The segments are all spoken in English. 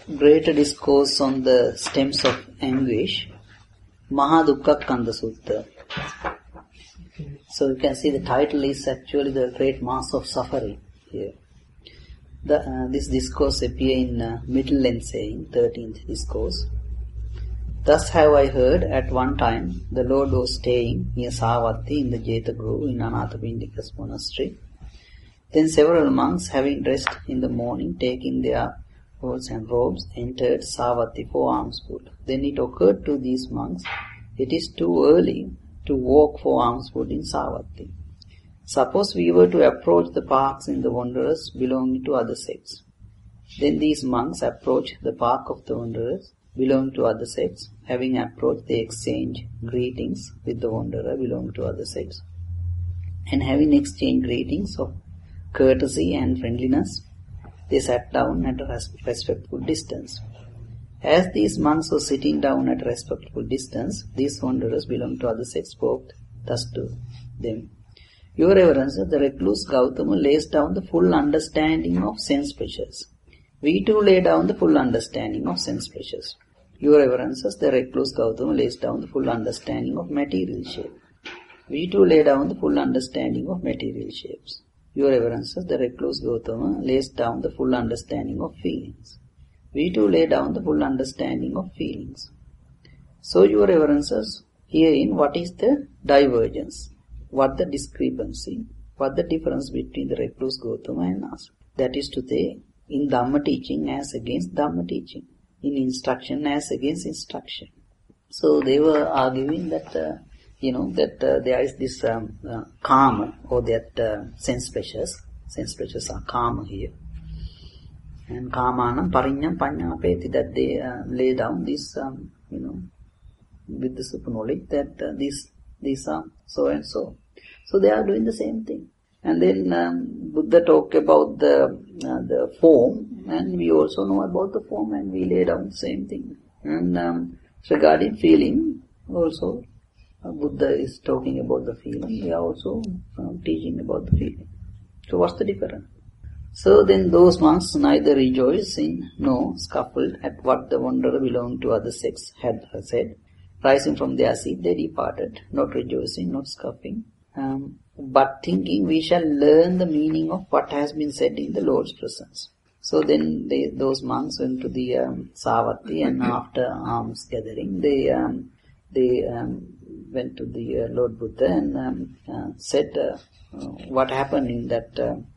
greater discourse on the stems of anguish, Mahadukkha Kanda Sutta. So you can see the title is actually the great mass of suffering here. This discourse appears in middle length saying, 13th discourse. Thus have I heard at one time the Lord was staying near Savatthi in the Jeta Grove in Anathapindika's monastery. Then several monks, having dressed in the morning, taking their coats and robes, entered Savatthi for alms food. Then it occurred to these monks, it is too early to walk for alms food in Savatthi. Suppose we were to approach the parks in the wanderers belonging to other sects. Then these monks approached the park of the wanderers belonging to other sects. Having approached, they exchanged greetings with the wanderer belonging to other sects. And having exchanged greetings of courtesy and friendliness, they sat down at a respectful distance. As these monks were sitting down at a respectful distance, these wanderers belonging to other sects spoke thus to them. Your Reverence, the recluse Gautama lays down the full understanding of sense pleasures. We too lay down the full understanding of sense pleasures. Your Reverences, the recluse Gautama lays down the full understanding of material shape. We too lay down the full understanding of material shapes. Your Reverences, the recluse Gautama lays down the full understanding of feelings. We too lay down the full understanding of feelings. So, Your Reverences, herein what is the divergence? What the discrepancy? What the difference between the recluse Gautama and us? That is to say, in Dhamma teaching as against Dhamma teaching. In instruction as against instruction. So they were arguing that, there is this karma, or that sense pleasures. Sense pleasures are karma here. And karmanam parinyam panyapeti, that they lay down this, with the super knowledge that these are so and so. So they are doing the same thing. And then Buddha talked about the form, and we also know about the form, and we lay down the same thing. And regarding feeling, also Buddha is talking about the feeling. We are also teaching about the feeling. So what's the difference? So then those monks neither rejoicing nor scuffled at what the wanderer belonging to other sects had said. Rising from their seat, they departed, not rejoicing, not scoffing, but thinking we shall learn the meaning of what has been said in the Lord's presence. So then those monks went to the Savatthi, and after alms gathering, they went to the Lord Buddha and said what happened in that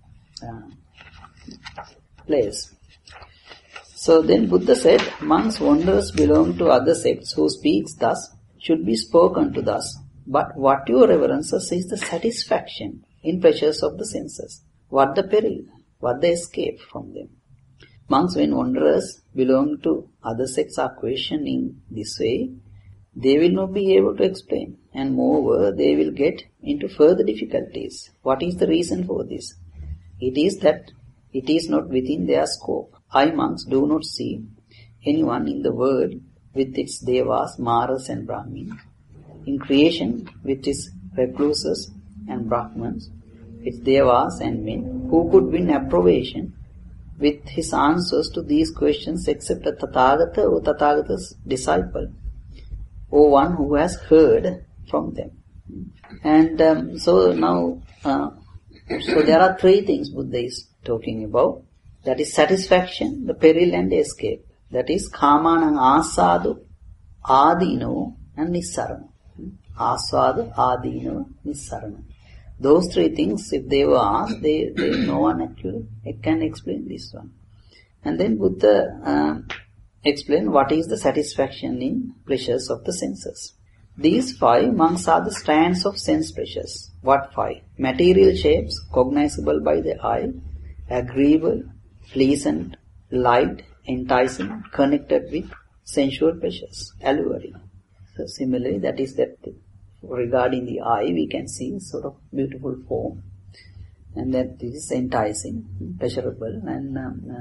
place. So then Buddha said, monks wanderers belong to other sects who speaks thus should be spoken to thus. But what your Reverences is the satisfaction in pleasures of the senses. What the peril? What the escape from them? Monks, when wanderers belong to other sects are questioning this way, they will not be able to explain. And moreover, they will get into further difficulties. What is the reason for this? It is that it is not within their scope. I, monks, do not see anyone in the world with its devas, maras and brahmins, in creation with its recluses and brahmans, its devas and men, who could win approbation with his answers to these questions except a Tathagata or Tathagata's disciple, or one who has heard from them. And so now, so there are three things Buddha is talking about. That is satisfaction, the peril and the escape. That is kamanang asadu, adino and nissarana. Aswada, adino, nissarana. Those three things, if they were asked, no one actually can explain this one. And then Buddha explained what is the satisfaction in pleasures of the senses. These five, monks, are the strands of sense pleasures. What five? Material shapes, cognizable by the eye, agreeable, pleasant, light, enticing, connected with sensual pleasures, alluring. So similarly, that is that regarding the eye, we can see sort of beautiful form, and that it is enticing, pleasurable, and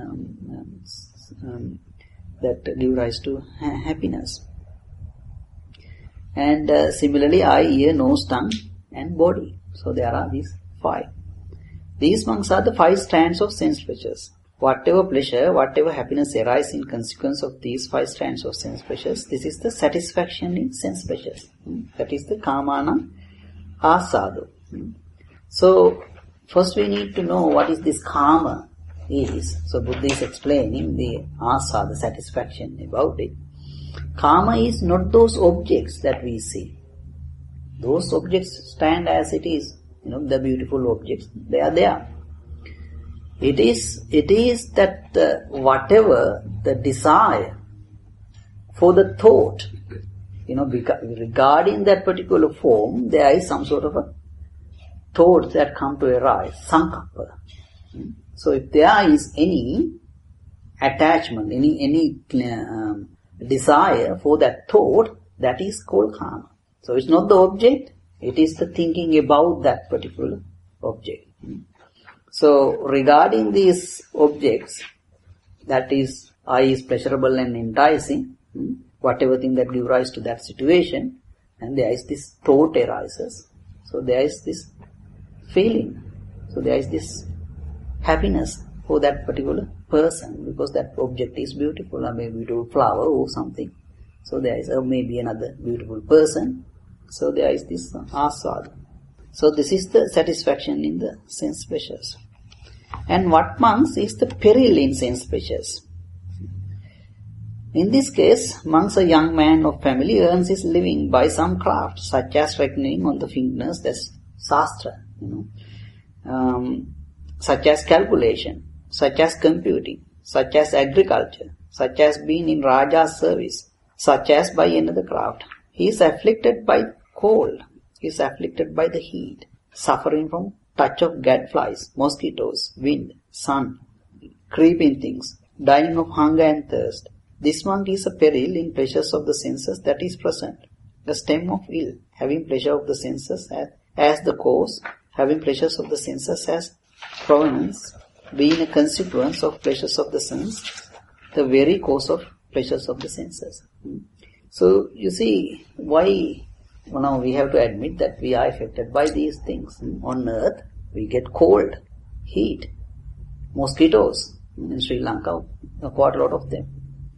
that give rise to happiness. And similarly, eye, ear, nose, tongue, and body. So there are these five. These monks are the five strands of sense pleasures. whatever pleasure, whatever happiness arises in consequence of these 5 strands of sense pleasures, this is the satisfaction in sense pleasures. That is the kamana asado. So, first we need to know what is this kama is. So, Buddha is explaining the asa, the satisfaction about it. Kama is not those objects that we see. Those objects stand as it is. The beautiful objects, they are there. It is that whatever the desire for the thought, regarding that particular form, there is some sort of a thought that come to arise, sankappa. So if there is any attachment, any desire for that thought, that is called kama. So it's not the object, it is the thinking about that particular object. So regarding these objects, that is, eye is pleasurable and enticing, whatever thing that gives rise to that situation, and there is this thought arises. So there is this feeling. So there is this happiness for that particular person because that object is beautiful, or maybe a beautiful flower or something. So there is maybe another beautiful person. So there is this asad. So this is the satisfaction in the sense pleasures. And what monks is the peril in sense pleasures. In this case, monks, a young man of family, earns his living by some craft, such as reckoning on the fingers, that's sastra, such as calculation, such as computing, such as agriculture, such as being in Raja's service, such as by another craft. He is afflicted by cold, he is afflicted by the heat, suffering from touch of gadflies, mosquitoes, wind, sun, creeping things, dying of hunger and thirst. This monk is a peril in pleasures of the senses that is present, the stem of ill, having pleasure of the senses as the cause, having pleasures of the senses as provenance, being a consequence of pleasures of the sense, the very cause of pleasures of the senses. So you see why now we have to admit that we are affected by these things. On earth we get cold, heat, mosquitoes. In Sri Lanka, quite a lot of them.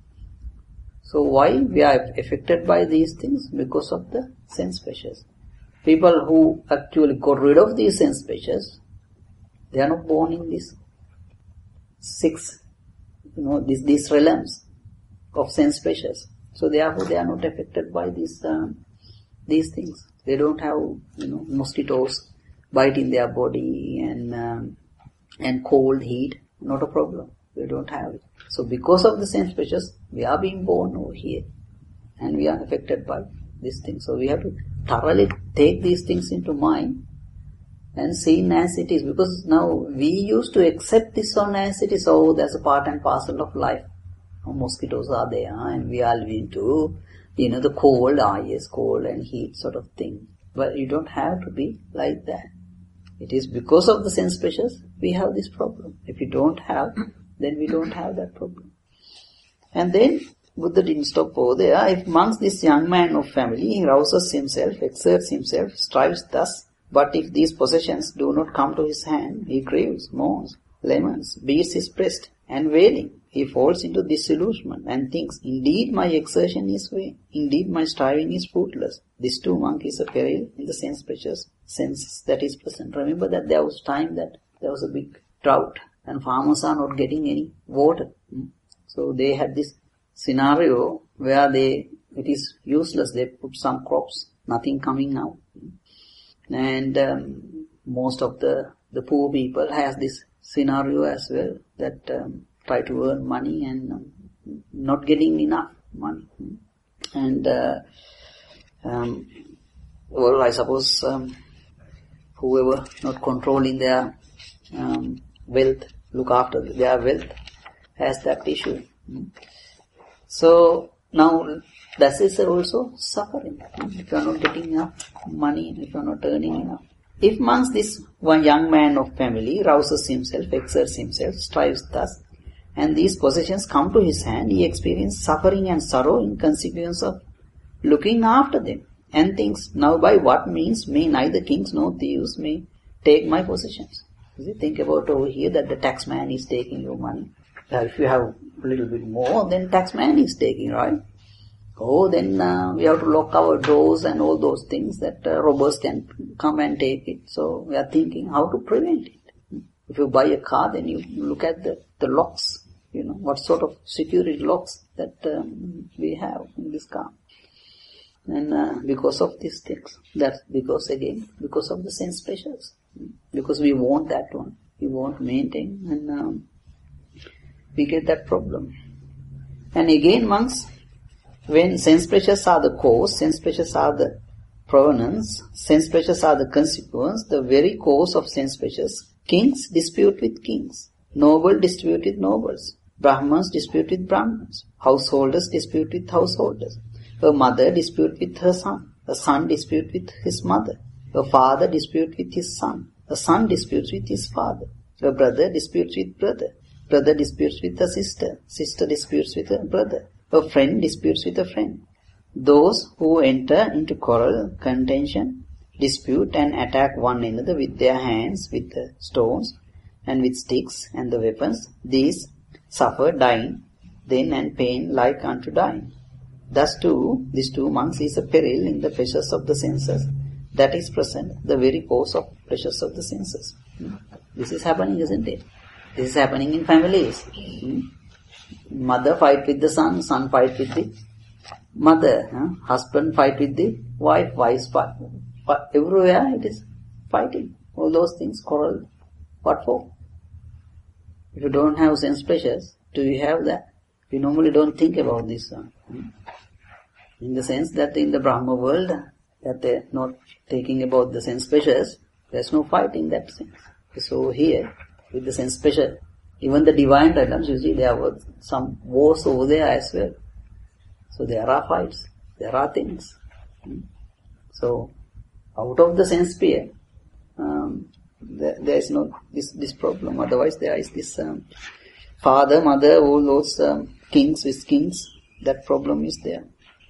So why we are affected by these things? Because of the sense pleasures. People who actually got rid of these sense pleasures, they are not born in these 6, these realms of sense pleasures. So therefore they are not affected by these things. They don't have, mosquitoes biting their body and cold, heat. Not a problem. They don't have it. So because of the sense pleasures, we are being born over here. And we are affected by these things. So we have to thoroughly take these things into mind and see it as it is. Because now we used to accept this on as it is. Oh, that's a part and parcel of life. Mosquitoes are there and we are living to, the cold, yes, cold and heat sort of thing. But you don't have to be like that. It is because of the sense pleasures we have this problem. If you don't have, then we don't have that problem. And then Buddha didn't stop over there. If monks, this young man of family, he rouses himself, exerts himself, strives thus, but if these possessions do not come to his hand, he craves, mourns, laments, beats his breast, and wailing, he falls into disillusionment and thinks, indeed my exertion is vain, indeed my striving is fruitless. This too, monk, is a peril in the sense pleasures, sense that is present. Remember that there was time that there was a big drought and farmers are not getting any water. So they had this scenario where it is useless, they put some crops, nothing coming out. And most of the poor people has this scenario as well, that try to earn money and not getting enough money. And I suppose whoever not controlling their wealth, look after their wealth, has that issue. So now that is also suffering. If you are not getting enough money, if you are not earning enough. If monks, this one young man of family, rouses himself, exerts himself, strives thus, and these possessions come to his hand, he experiences suffering and sorrow in consequence of looking after them, and thinks, now by what means may neither kings nor thieves may take my possessions. You see, think about over here that the taxman is taking your money. If you have a little bit more, then taxman is taking, right? Oh, then we have to lock our doors and all those things that robbers can come and take it. So we are thinking how to prevent it. If you buy a car, then you look at the locks, what sort of security locks that we have in this car. And because of these things, that's because of the sense pleasures. Because we want that one. We want to maintain, and we get that problem. And again, monks, when sense pleasures are the cause, sense pleasures are the provenance, sense pleasures are the consequence, the very cause of sense pleasures, kings dispute with kings, nobles dispute with nobles, Brahmins dispute with Brahmins, householders dispute with householders, a mother dispute with her son, a son dispute with his mother, a father dispute with his son, a son disputes with his father, a brother disputes with brother, brother disputes with a sister, sister disputes with a brother, a friend disputes with a friend. Those who enter into quarrel, contention, dispute and attack one another with their hands, with the stones and with sticks and the weapons, these suffer dying, then and pain like unto dying. Thus too, these two monks is a peril in the pleasures of the senses. That is present, the very cause of pleasures of the senses. This is happening, isn't it? This is happening in families. Mother fight with the son, son fight with the mother, husband fight with the wife, wife fight. Everywhere it is fighting. All those things, quarrel. What for? If you don't have sense pleasures, do you have that? We normally don't think about this. In the sense that in the Brahma world, that they're not thinking about the sense pleasures, there's no fight in that sense. So here, with the sense pleasure, even the divine realms, you see, there were some wars over there as well. So there are fights, there are things. So, out of the sense sphere, there is no this problem. Otherwise, there is this father, mother, all those kings with kings. That problem is there.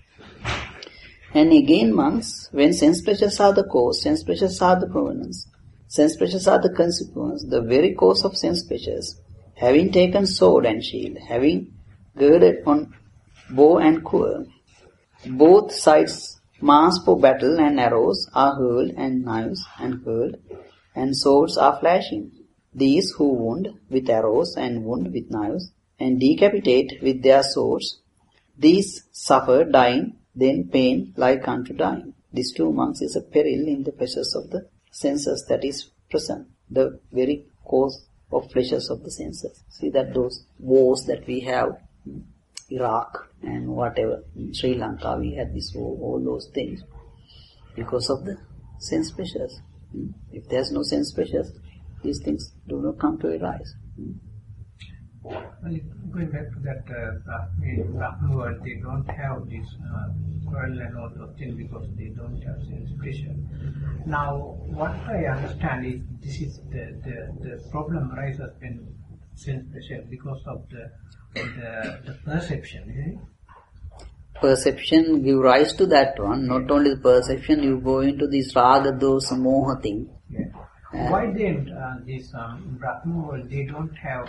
And again, monks, when sense pleasures are the cause, sense pleasures are the provenance, sense pleasures are the consequence, the very cause of sense pleasures, having taken sword and shield, having girded on bow and quiver, both sides mass for battle and arrows are hurled and knives and hurled and swords are flashing. These who wound with arrows and wound with knives and decapitate with their swords, these suffer dying, then pain like unto dying. These two monks is a peril in the pleasures of the senses that is present, the very cause of pleasures of the senses. See that those wars that we have, Iraq and whatever, in Sri Lanka we had this war, all those things, because of the sense pleasures. If there's no sense pleasures, these things do not come to arise. Well, going back to that, in Brahma world, they don't have this quarrel and all those things because they don't have sense pleasure. Now, what I understand is this is the problem arises when sense pleasure because of the perception, isn't it? Perception give rise to that one. Not only the perception, you go into this raga, dosa, moha thing. Yeah. Why then this Brahma world, they don't have,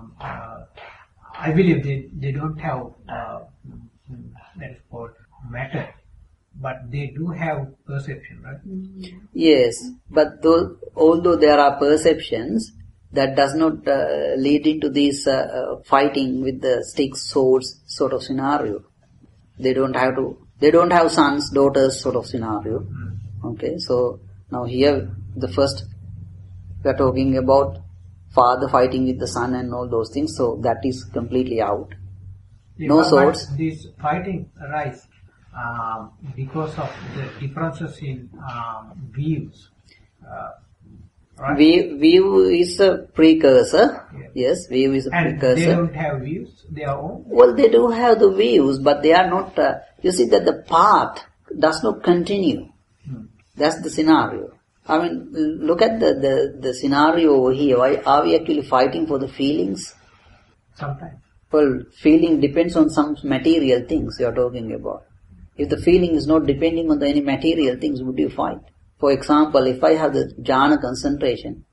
I believe they don't have that is called matter, but they do have perception, right? Yes, but although there are perceptions, that does not lead into this fighting with the sticks, swords sort of scenario. They don't have sons, daughters sort of scenario. Okay, so now here the first we are talking about father fighting with the son and all those things, so that is completely out. No swords. But this fighting arise because of the differences in views. Right? View is a precursor. Yes, view is a precursor. And they don't have views, their own? Well, they do have the views, but they are not, you see that the path does not continue. That's the scenario. I mean, look at the scenario over here. Why are we actually fighting for the feelings? Sometimes. Well, feeling depends on some material things you are talking about. If the feeling is not depending on any material things, would you fight? For example, if I have the jhana concentration,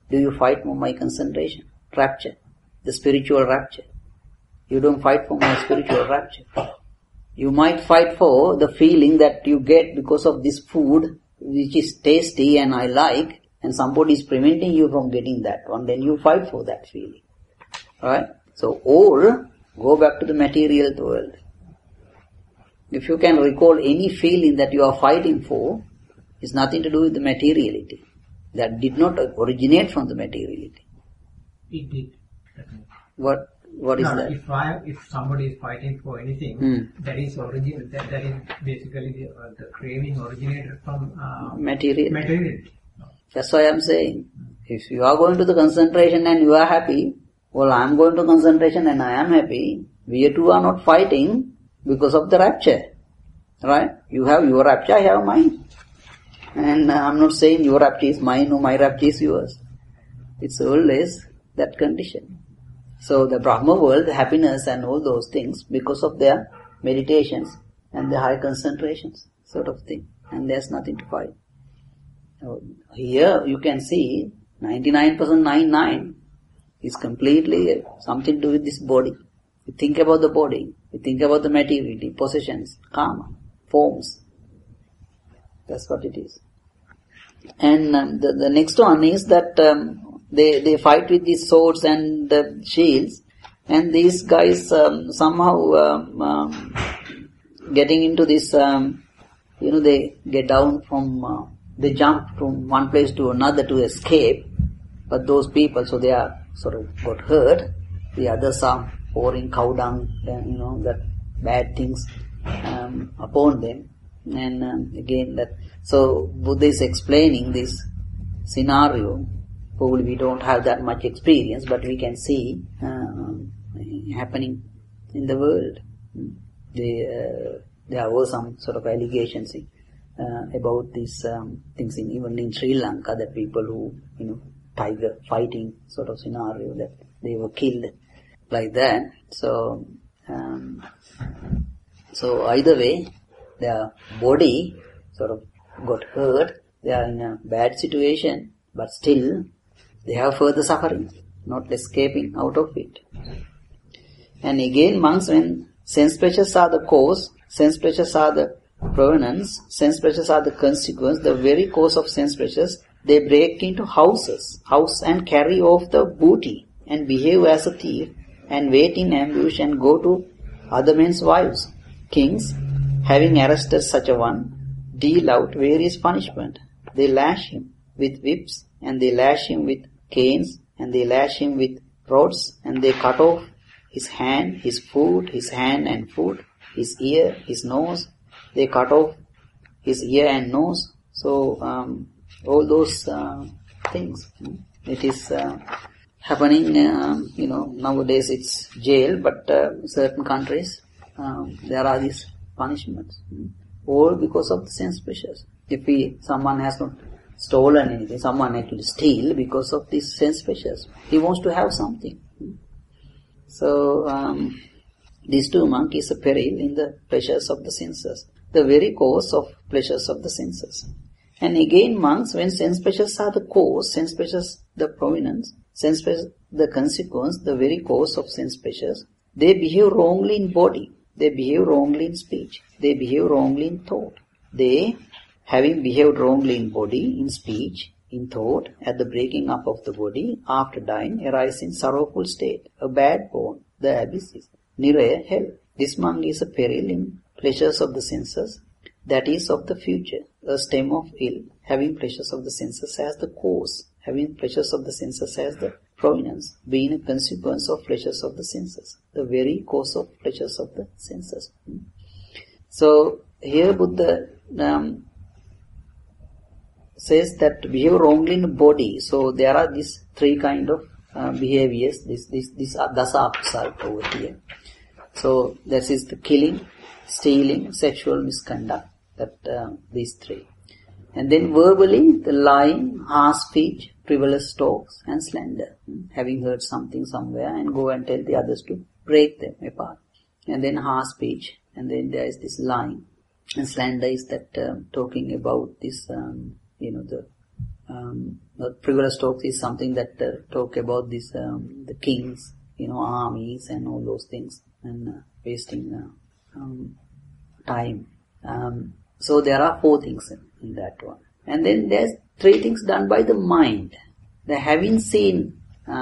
Do you fight for my concentration? Rapture. The spiritual rapture. You don't fight for my spiritual rapture. You might fight for the feeling that you get because of this food which is tasty and I like, and somebody is preventing you from getting that one, then you fight for that feeling. Right? So, or go back to the material world. If you can recall any feeling that you are fighting for, it's nothing to do with the materiality. That did not originate from the materiality. It did. What is that? If somebody is fighting for anything, that is basically the craving originated from materiality. That's why I am saying, if you are going to the concentration and you are happy, well, I am going to concentration and I am happy. We two are not fighting because of the rapture. Right? You have your rapture, I have mine. And I am not saying your rapture is mine or my rapture is yours. It's always that condition. So the Brahma world, the happiness and all those things, because of their meditations and the high concentrations, sort of thing. And there's nothing to fight. Here you can see 99.99 is completely something to do with this body. You think about the body, you think about the materiality, possessions, karma, forms. That's what it is. And the next one is that they fight with these swords and the shields, and these guys somehow getting into this, they get down from, they jump from one place to another to escape, but those people, so they are sort of got hurt, the others are pouring cow dung, that bad things upon them. And again that, so Buddha is explaining this scenario. Probably we don't have that much experience, but we can see happening in the world. There were some sort of allegations about these things even in Sri Lanka, that people who, tiger fighting sort of scenario, that they were killed like that. So either way, their body sort of got hurt, they are in a bad situation, but still they have further suffering, not escaping out of it. And again, monks, when sense pleasures are the cause, sense pleasures are the provenance, sense pleasures are the consequence, the very cause of sense pleasures, they break into house and carry off the booty and behave as a thief and wait in ambush and go to other men's wives. Kings, having arrested such a one, deal out various punishment. They lash him with whips, and they lash him with canes, and they lash him with rods, and they cut off his hand, his foot, his hand and foot, his ear, his nose. They cut off his ear and nose. So all those things. It is happening. Nowadays it's jail, but certain countries there are these punishments, all because of the sense pleasures. If someone has not stolen anything, someone actually steal because of these sense pleasures. He wants to have something. So these two monks is a peril in the pleasures of the senses, the very cause of pleasures of the senses. And again, monks, when sense pleasures are the cause, sense pleasures the provenance, sense pleasures the consequence, the very cause of sense pleasures, they behave wrongly in body, they behave wrongly in speech, they behave wrongly in thought. They, having behaved wrongly in body, in speech, in thought, at the breaking up of the body, after dying, arise in sorrowful state, a bad born, the abysses, niraya, hell. This monk is a peril in pleasures of the senses, that is of the future, a stem of ill, having pleasures of the senses as the cause, having pleasures of the senses as the provenance, being a consequence of pleasures of the senses, the very cause of pleasures of the senses. So here Buddha says that behave wrongly in body. So there are these three kind of behaviors. These are dasa akusala over here. So this is the killing, stealing, sexual misconduct. These three. And then verbally, the lying, harsh speech, frivolous talks, and slander. Having heard something somewhere and go and tell the others to break them apart. And then harsh speech, and then there is this lying. And slander is that talking about this, the The frivolous talks is something that talk about this, the kings, armies and all those things, and wasting time. So there are 4 things in that one. And then there's 3 things done by the mind. The having seen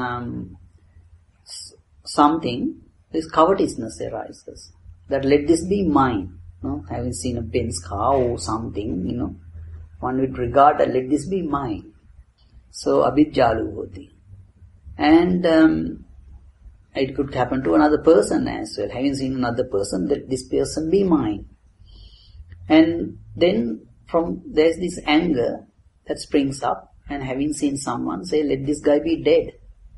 something, this covetousness arises. That let this be mine. Having seen a Benz car or something, one would regard that let this be mine. So abhijjaluvoti. And it could happen to another person as well. Having seen another person, let this person be mine. And then there's this anger that springs up, and having seen someone, say, let this guy be dead.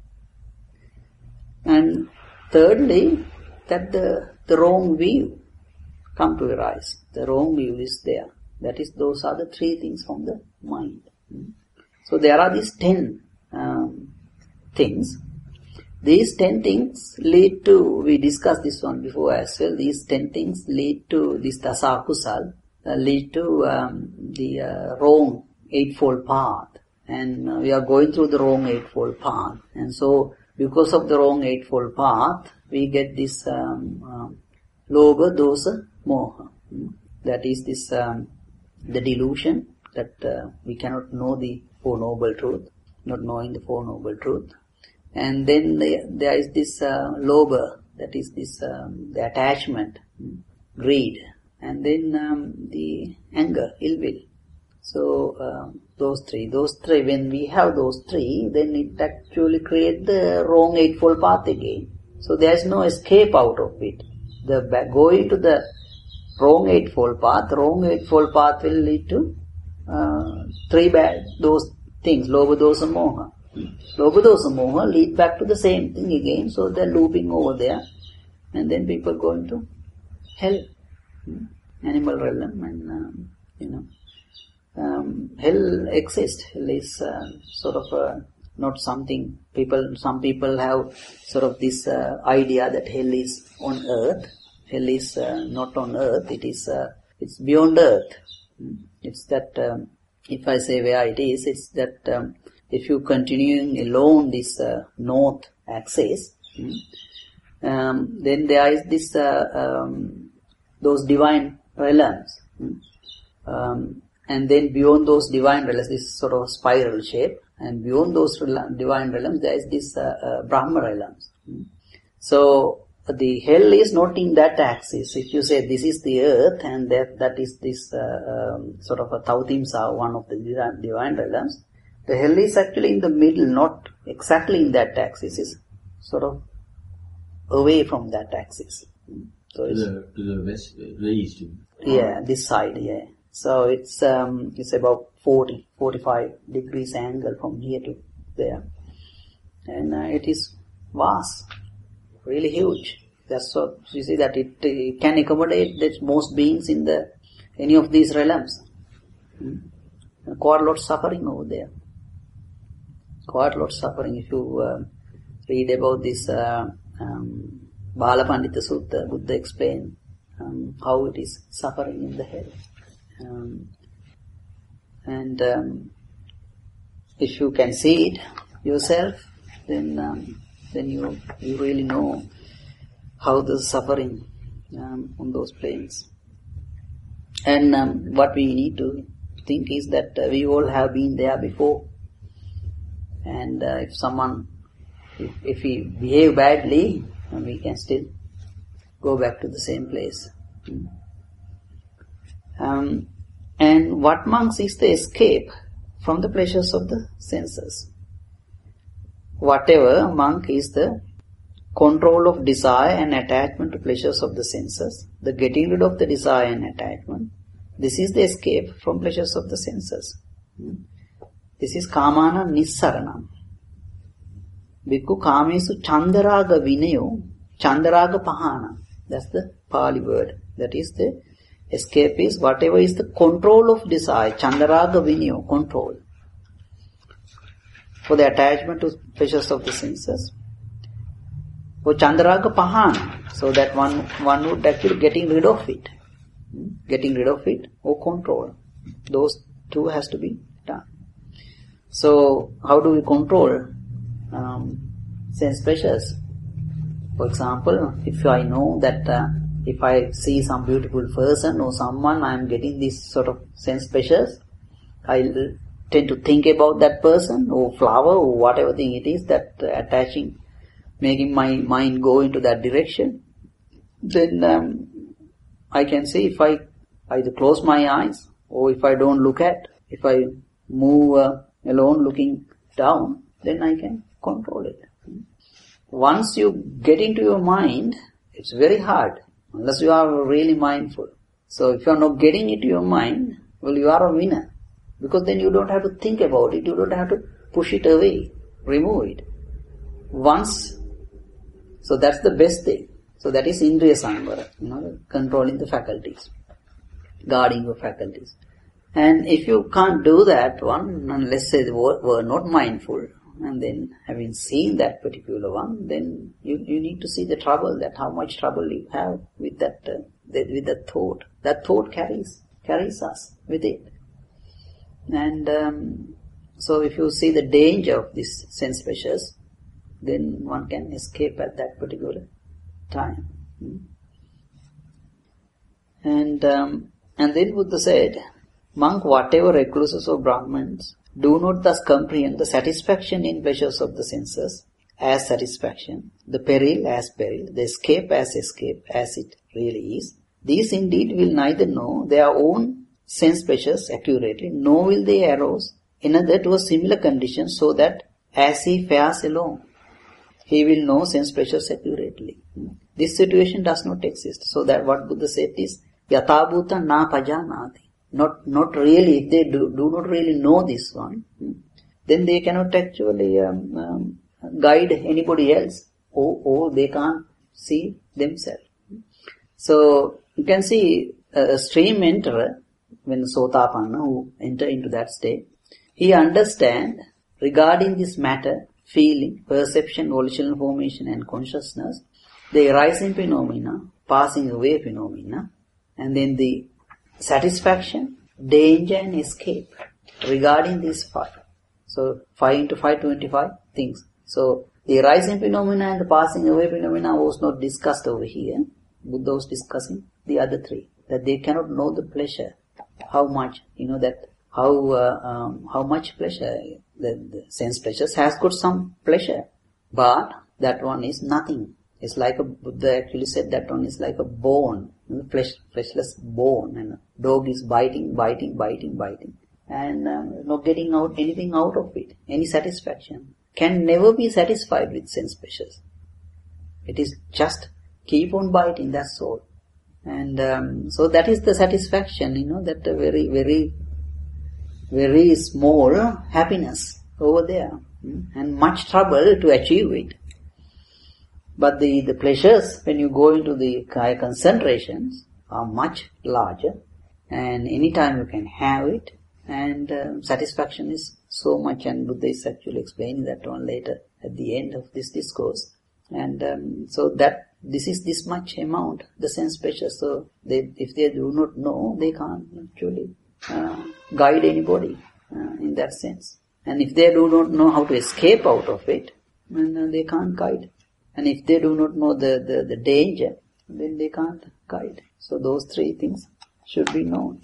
And thirdly, that the wrong view come to arise. The wrong view is there. Those are the 3 things from the mind. So there are these 10 things. These 10 things lead to, we discussed this one before as well, these 10 things lead to this dasa kusal, lead to the wrong eightfold path. And we are going through the wrong eightfold path. And so, because of the wrong eightfold path, we get this lobha, dosa, moha. That is this, the delusion that we cannot know the Four Noble Truth, not knowing the Four Noble Truth. And then there is this lobha, that is this the attachment, greed, and then the anger, ill will. So those three, when we have those 3, then it actually creates the wrong eightfold path again. So there is no escape out of it. Going to the wrong eightfold path will lead to 3 bad, those things, lobha, dosa, moha. Lobha, dosa, moha lead back to the same thing again, so they're looping over there, and then people go into hell, animal realm, and hell exists. Hell is sort of not something some people have sort of this idea that hell is on earth. Hell is not on earth, it's beyond earth. It's that, if I say where it is, it's that if you continuing along this north axis, then there is this those divine realms, and then beyond those divine realms, this sort of spiral shape, and beyond those divine realms, there is this Brahma realms. So the hell is not in that axis. If you say this is the earth and that is this sort of a Tautimsa, one of the divine realms, the hell is actually in the middle, not exactly in that axis. It's sort of away from that axis. So it's to the west, the east. Yeah, this side, yeah. So it's about 45 degrees angle from here to there, and it is vast, really huge. That's what you see, that it can accommodate that most beings in any of these realms. Quite a lot of suffering over there. Quite a lot of suffering. If you read about this Balapandita Sutta, Buddha explained how it is suffering in the hell. And if you can see it yourself, then you really know how the suffering on those planes. And what we need to think is that we all have been there before. And if we behave badly, we can still go back to the same place. And what monks is the escape from the pleasures of the senses. Whatever monk is the control of desire and attachment to pleasures of the senses, the getting rid of the desire and attachment, this is the escape from pleasures of the senses. This is kamana nissaranam. Bhikkhu kamesu chandaraga vinayo, chandaraga pahana. That's the Pali word. That is the escape is whatever is the control of desire, chandaraga vinayo, control. For the attachment to pleasures of the senses. For chandaraga pahana, so that one would actually getting rid of it. Getting rid of it or control. Those two has to be done. So, how do we control sense pleasures? For example, if I know that if I see some beautiful person or someone, I am getting this sort of sense pleasures, I tend to think about that person or flower or whatever thing it is that attaching, making my mind go into that direction. Then I can see if I either close my eyes or if I don't look at, if I move alone looking down, then I can control it. Once you get into your mind, it's very hard unless you are really mindful. So if you are not getting into your mind, well, you are a winner. Because then you don't have to think about it, you don't have to push it away, remove it. Once, so that's the best thing. So that is Indriya Samvara, controlling the faculties, guarding your faculties. And if you can't do that one, and let's say we're not mindful, and then having seen that particular one, then you need to see the trouble, that how much trouble you have with that with that thought. That thought carries us with it. And so if you see the danger of these sense pleasures, then one can escape at that particular time. And then Buddha said, monk, whatever recluses or Brahmins, do not thus comprehend the satisfaction in pleasures of the senses as satisfaction, the peril as peril, the escape as it really is. These indeed will neither know their own sense pleasures accurately, nor will they arouse another to a similar condition, so that as he fares along, he will know sense pleasures accurately. This situation does not exist. So that what Buddha said is, Yatabhuta na pajanati. Not really, if they do not really know this one, then they cannot actually guide anybody else, or they can't see themselves. So you can see a stream enterer, when Sotapanna, who enter into that state, he understand regarding this matter, feeling, perception, volitional formation and consciousness, the arising phenomena, passing away phenomena, and then the satisfaction, danger and escape regarding these five. So 5 into 5, 25 things. So the arising phenomena and the passing away phenomena was not discussed over here. Buddha was discussing the other three, that they cannot know the pleasure. How much, how much pleasure, the sense pleasures has got some pleasure, but that one is nothing. It's like Buddha actually said that one is like a bone, fleshless bone, and a dog is biting, and not getting out anything out of it, any satisfaction. Can never be satisfied with sense pleasures. It is just keep on biting, that's all. And so that is the satisfaction, that a very, very, very small happiness over there, and much trouble to achieve it. But the pleasures, when you go into the Kaya concentrations, are much larger, and any time you can have it, and satisfaction is so much, and Buddha is actually explaining that one later at the end of this discourse. And so that this is this much amount, the sense pleasures. So if they do not know, they can't actually guide anybody in that sense. And if they do not know how to escape out of it, then they can't guide. And if they do not know the danger, then they can't guide. So those three things should be known.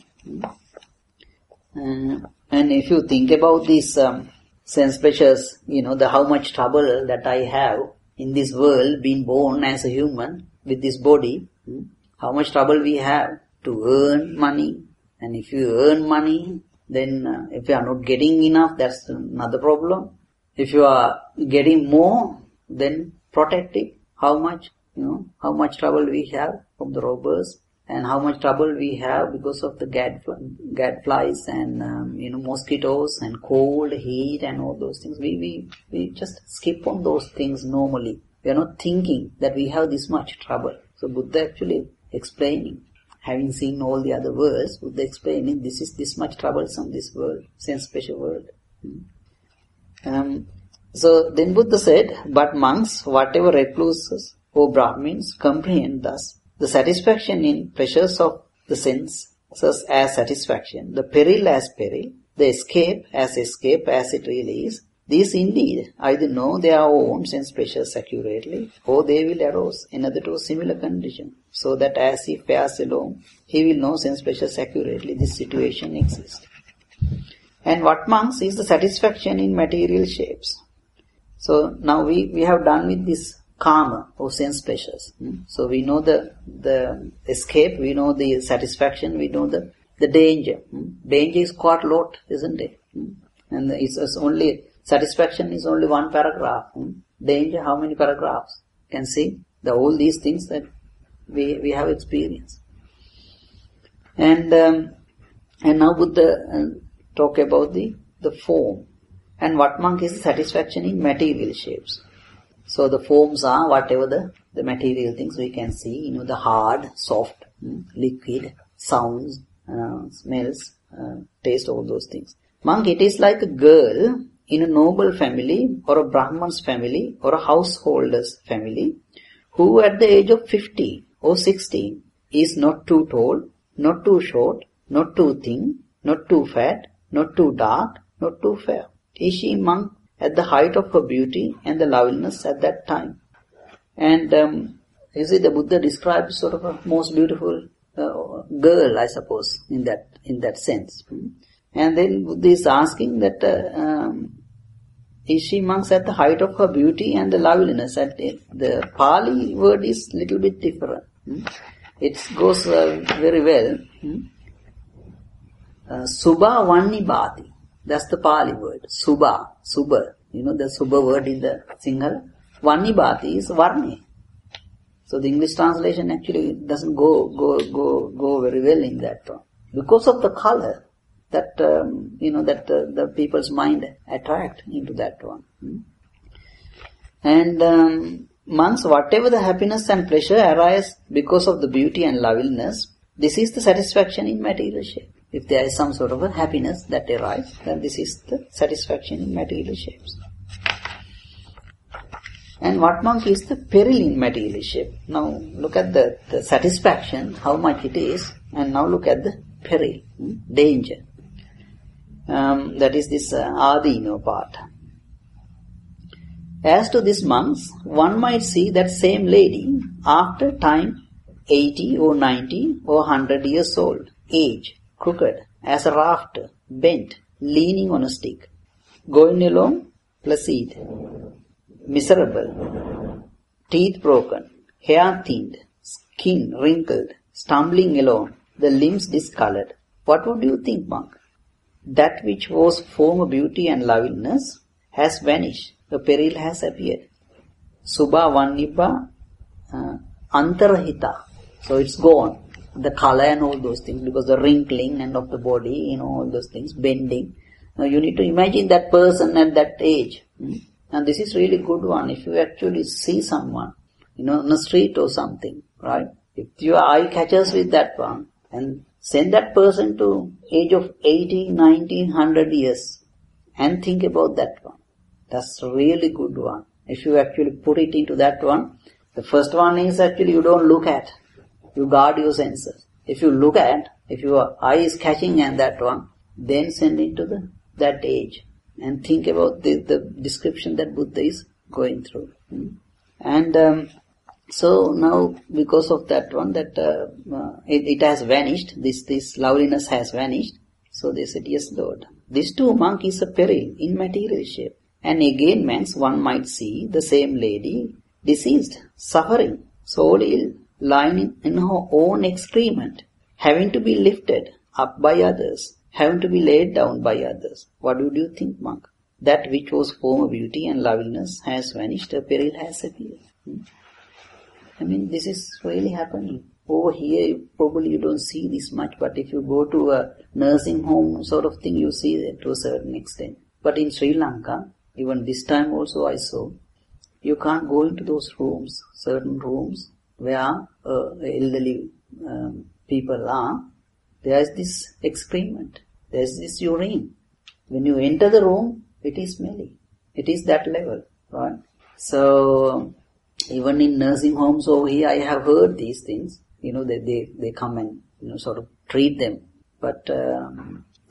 And if you think about these sense pleasures, how much trouble that I have in this world, being born as a human with this body, how much trouble we have to earn money. And if you earn money, then if you are not getting enough, that's another problem. If you are getting more, then protect it. How much trouble we have from the robbers, and how much trouble we have because of the gadflies and mosquitoes and cold, heat and all those things. We just skip on those things normally. We are not thinking that we have this much trouble. So Buddha actually explaining, having seen all the other worlds, Buddha explaining this is this much troublesome, this world, sense special world. So then Buddha said, but monks, whatever recluses or Brahmins, comprehend thus the satisfaction in pleasures of the senses as satisfaction, the peril as peril, the escape as it really is, these indeed either know their own sense pleasures accurately, or they will arouse another to a similar condition, so that as he fares along, he will know sense pleasures accurately. This situation exists. And what monks is the satisfaction in material shapes. So now we have done with this karma or sense pleasures. So we know the escape, we know the satisfaction, we know the danger. Danger is quite a lot, isn't it? And it's only, satisfaction is only one paragraph. Danger, how many paragraphs? You can see all these things that we have experienced. And now Buddha talk about the form. And what monk is satisfaction in material shapes. So the forms are whatever the material things we can see, the hard, soft, liquid, sounds, smells, taste, all those things. Monk, it is like a girl in a noble family or a Brahman's family or a householder's family who at the age of 50 or 60 is not too tall, not too short, not too thin, not too fat, not too dark, not too fair. Is she monk at the height of her beauty and the loveliness at that time? And you see, the Buddha describes sort of a most beautiful girl, I suppose, in that sense. And then Buddha is asking that is she monks at the height of her beauty and the loveliness? The Pali word is little bit different. It goes very well. Subha Vannibhati. That's the Pali word. Subha. The Subha word in the Sinhala. Vannibhati is Varne. So the English translation actually doesn't go very well in that one. Because of the color that, the people's mind attract into that one. And monks, whatever the happiness and pleasure arise because of the beauty and loveliness, this is the satisfaction in material shape. If there is some sort of a happiness that arises, then this is the satisfaction in material shapes. And what monk is the peril in material shape? Now look at the satisfaction, how much it is, and now look at the peril, danger. That is this adino part. As to these monks, one might see that same lady after time 80 or 90 or 100 years old, age, crooked, as a rafter, bent, leaning on a stick, going along, placid, miserable, teeth broken, hair thinned, skin wrinkled, stumbling along, the limbs discolored. What would you think, monk? That which was former beauty and loveliness has vanished, a peril has appeared. Subha Vannibha Antarahita. So it's gone. The color and all those things, because the wrinkling and of the body, all those things, bending. Now you need to imagine that person at that age. And this is really good one. If you actually see someone, on the street or something, right? If your eye catches with that one, and send that person to age of 80, 90, 100 years, and think about that one. That's a really good one. If you actually put it into that one, the first one is actually you don't look at. You guard your senses. If you look at, if your eye is catching at that one, then send it to that age and think about the description that Buddha is going through. And so now, because of that one, that it has vanished. This loveliness has vanished. So they said, yes, Lord. This too, monk, is a peril in material shape. And again, one might see the same lady, diseased, suffering, so ill, lying in her own excrement, having to be lifted up by others, having to be laid down by others. What would you think, monk? That which was former beauty and loveliness has vanished, a peril has appeared. I mean, this is really happening. Over here, probably you don't see this much, but if you go to a nursing home sort of thing, you see it to a certain extent. But in Sri Lanka, even this time also I saw, you can't go into those rooms, certain rooms, where elderly people are. There is this excrement, there is this urine. When you enter the room, it is smelly. It is that level, right? So, even in nursing homes over here, I have heard these things. They come and, sort of treat them. But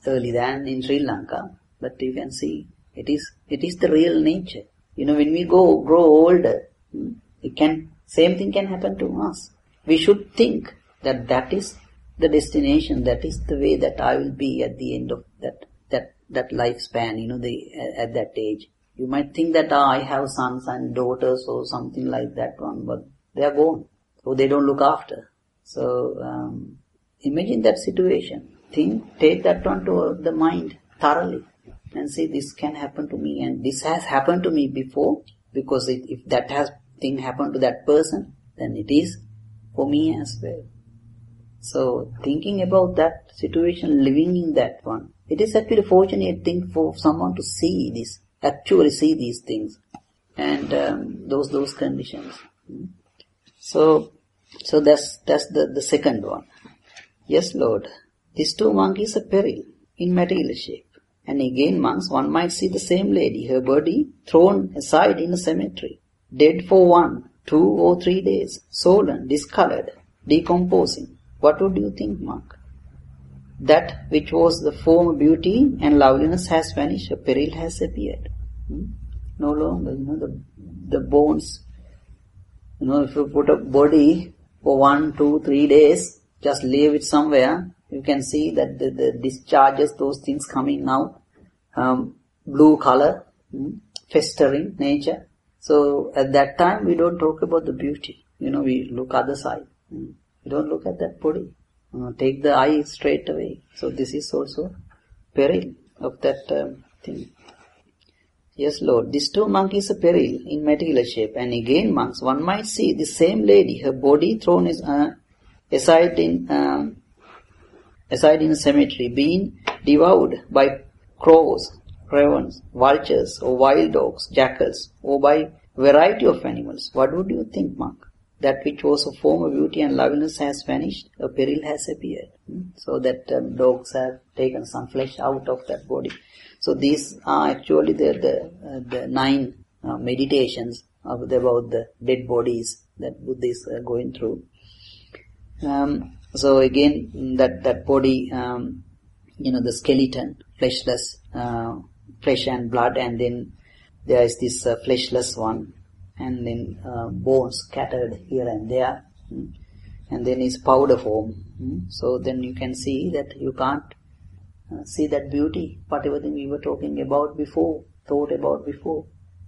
early than in Sri Lanka, but you can see it is the real nature. When we grow older, same thing can happen to us. We should think that is the destination, that is the way that I will be at the end of that lifespan, at that age. You might think that I have sons and daughters or something like that one, but they are gone, so they don't look after. So imagine that situation. Take that one to the mind thoroughly and say, this can happen to me, and this has happened to me before, because if that thing happened to that person, then it is for me as well. So thinking about that situation, living in that one, it is actually a fortunate thing for someone to see this, actually see these things, and those conditions. So that's the second one. Yes, Lord, these two monkeys are peril in material shape. And again, monks, one might see the same lady, her body thrown aside in a cemetery, dead for 1, 2 or 3 days, swollen, discolored, decomposing. What would you think, monk? That which was the form, beauty and loveliness has vanished, a peril has appeared. No longer, the bones, if you put a body for 1, 2, 3 days, just leave it somewhere, you can see that the discharges, those things coming out, blue color, festering nature. So at that time we don't talk about the beauty. We look other side. We don't look at that body. Take the eye straight away. So this is also peril of that thing. Yes, Lord, these two monkeys are peril in material shape. And again, monks, one might see the same lady, her body thrown aside in a cemetery, being devoured by crows, ravens, vultures, or wild dogs, jackals, or by variety of animals. What would you think, monk? That which was a form of beauty and loveliness has vanished, a peril has appeared. So that dogs have taken some flesh out of that body. So these are actually the 9 meditations about the dead bodies that Buddhists are going through. So again, that body, the skeleton, fleshless, flesh and blood, and then there is this fleshless one, and then bones scattered here and there, and then is powder form. So then you can see that you can't see that beauty, whatever thing we were talking about before, thought about before.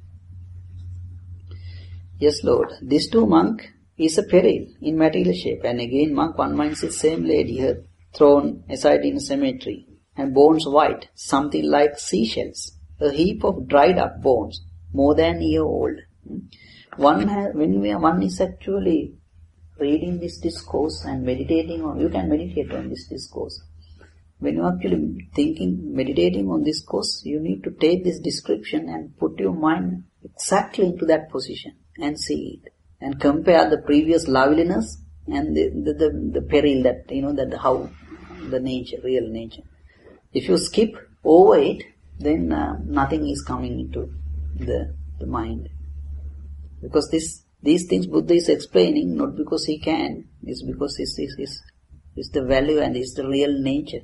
Yes, Lord, these two monk is a peril in material shape. And again, monk, one might see same lady, her thrown aside in a cemetery, and bones white, something like seashells, a heap of dried up bones, more than a year old. When one is actually reading this discourse and meditating on, you can meditate on this discourse. When you are actually meditating on this course, you need to take this description and put your mind exactly into that position and see it. And compare the previous loveliness and the peril that how the nature, real nature. If you skip over it, then nothing is coming into the mind. Because these things Buddha is explaining not because he can, it's because it's the value and it's the real nature.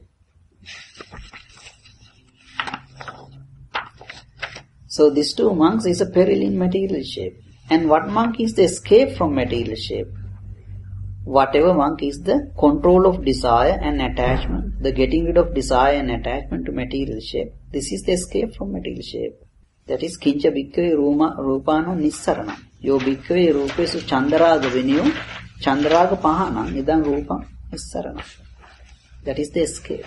So these two monks is a peril in material shape. And what monk is the escape from material shape? Whatever monk is the control of desire and attachment, the getting rid of desire and attachment to material shape. This is the escape from material shape. That is kincha bhikkhave rupano nissarana. Yo bhikkhave rupesu chandaraga vinyo chandaraga pahana idam rupa nissarana. That is the escape.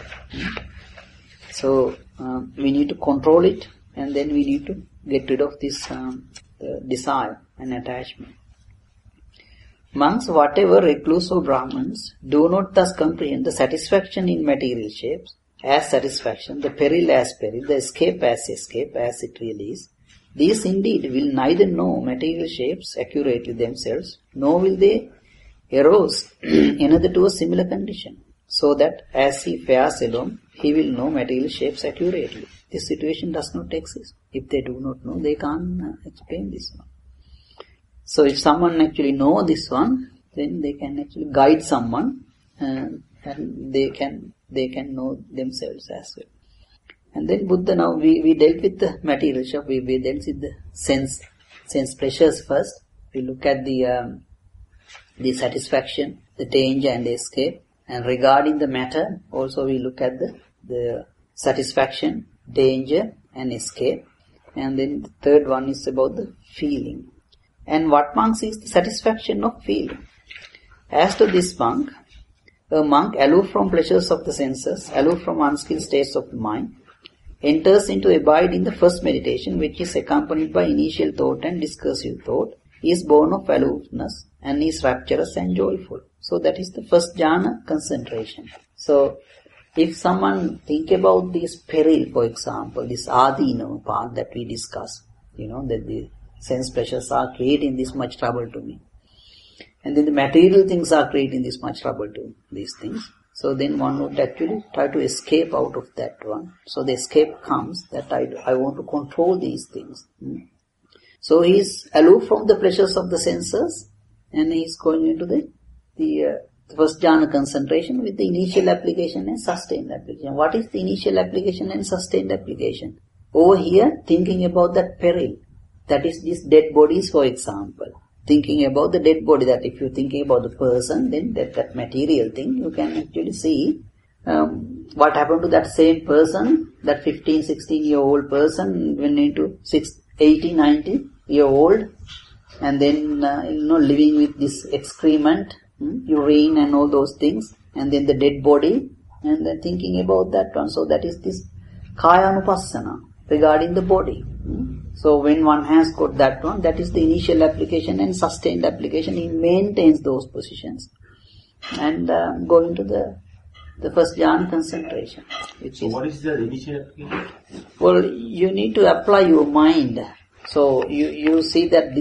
So we need to control it, and then we need to get rid of this desire and attachment. Monks, whatever recluse or Brahmins, do not thus comprehend the satisfaction in material shapes as satisfaction, the peril as peril, the escape as it really is. These indeed will neither know material shapes accurately themselves, nor will they arouse another to a similar condition, so that as he fares along, he will know material shapes accurately. This situation does not exist. If they do not know, they can't explain this one. So if someone actually know this one, then they can actually guide someone, and they can know themselves as well. And then Buddha, now we dealt with the material stuff, we dealt with the sense pleasures first. We look at the satisfaction, the danger and the escape. And regarding the matter, also we look at the satisfaction, danger and escape. And then the third one is about the feeling. And what monk is the satisfaction of feeling? As to this monk, a monk aloof from pleasures of the senses, aloof from unskilled states of the mind, enters into abide in the first meditation, which is accompanied by initial thought and discursive thought. He is born of aloofness and is rapturous and joyful. So that is the first jhana, concentration. So if someone think about this peril, for example, this adhino part that we discussed, that the sense pleasures are creating this much trouble to me. And then the material things are creating this much trouble to these things. So then one would actually try to escape out of that one. So the escape comes that I want to control these things. So he is aloof from the pleasures of the senses and he is going into the first jhana, concentration, with the initial application and sustained application. What is the initial application and sustained application? Over here, thinking about that peril. That is these dead bodies, for example. Thinking about the dead body, that if you're thinking about the person, then that material thing, you can actually see what happened to that same person, that 15, 16-year-old person, went into 80, 90-year-old, and then, living with this excrement, urine and all those things, and then the dead body, and then thinking about that one. So that is this kaya anupassana, regarding the body. So when one has got that one, that is the initial application and sustained application. He maintains those positions and go into the first jhana, concentration. So what is the initial application? Well, you need to apply your mind. So you see that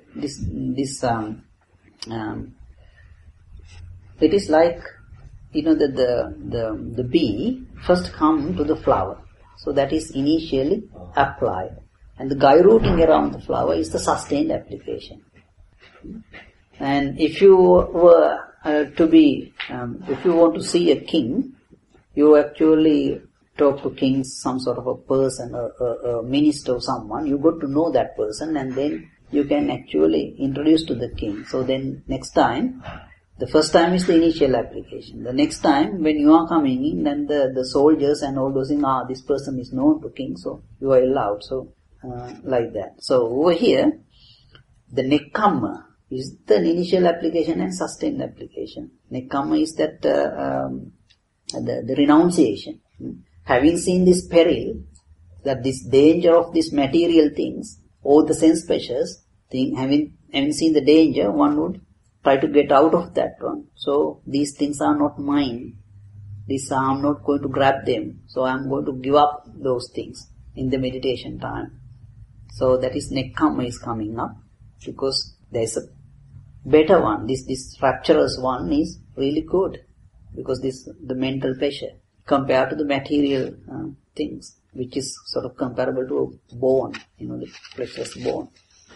it is like that the bee first come to the flower. So that is initially applied. And the gyrating around the flower is the sustained application. And if you were if you want to see a king, you actually talk to kings, some sort of a person, a minister or someone. You got to know that person and then you can actually introduce to the king. So then next time, the first time is the initial application. The next time when you are coming in, then the soldiers and all those things, this person is known to king, so you are allowed. So like that. So over here, the nekkamma is the initial application and sustained application. Nekkamma is that the renunciation. Having seen this peril, that this danger of these material things, or the sense pleasures, having seen the danger, one would try to get out of that one. So these things are not mine. I'm not going to grab them. So I'm going to give up those things in the meditation time. So that is nekkamma is coming up, because there is a better one. This rapturous one is really good, because the mental pleasure compared to the material things, which is sort of comparable to a bone, the precious bone.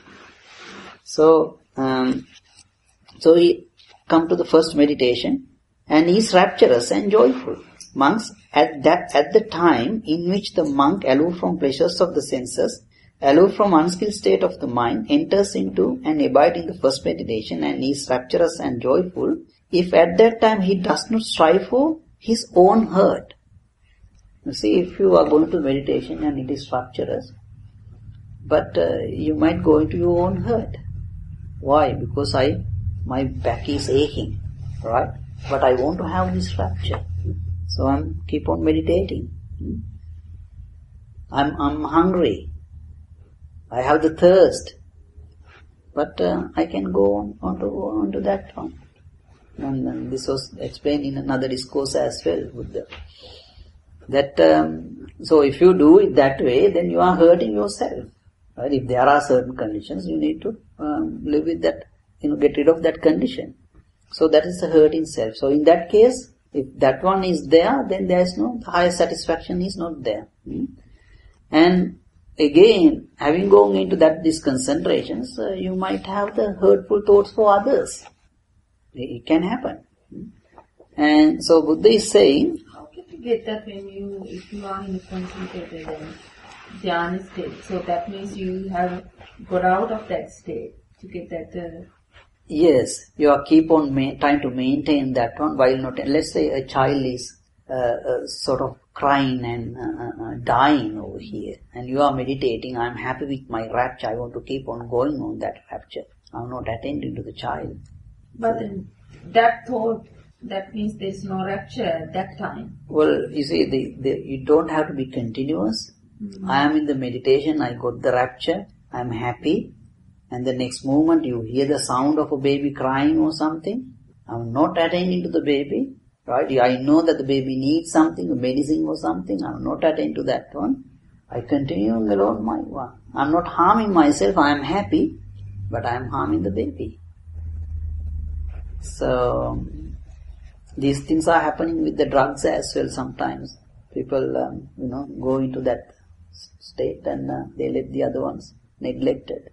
So we come to the first meditation, and he is rapturous and joyful. Monks, at the time in which the monk, aloof from pleasures of the senses, aloof from unskilled state of the mind, enters into and abide in the first meditation, and is rapturous and joyful, if at that time he does not strive for his own hurt. You see, if you are going to meditation and it is rapturous, but you might go into your own hurt. Why? Because my back is aching, right? But I want to have this rapture. So I'm keep on meditating. I'm hungry. I have the thirst. But I can go on to that one. And this was explained in another discourse as well, Buddha. That so if you do it that way, then you are hurting yourself. Right? If there are certain conditions, you need to live with that, get rid of that condition. So that is a hurt in self. So in that case, if that one is there, then there is no higher satisfaction is not there. And again, having gone into these concentrations, you might have the hurtful thoughts for others. It can happen. And so Buddha is saying, get that if you are in a concentrated jhana state, so that means you have got out of that state to get that. Yes, you are keep on trying to maintain that one while not. Let's say a child is sort of crying and dying over here, and you are meditating. I am happy with my rapture. I want to keep on going on that rapture. I am not attending to the child. But that thought, that means there is no rapture at that time. Well, you see, you don't have to be continuous. Mm-hmm. I am in the meditation. I got the rapture. I am happy. And the next moment you hear the sound of a baby crying or something. I am not attending to the baby. Right? I know that the baby needs something, a medicine or something. I am not attending to that one. I continue along my one. I am not harming myself. I am happy. But I am harming the baby. So, these things are happening with the drugs as well sometimes. People, go into that state and they let the other ones neglected.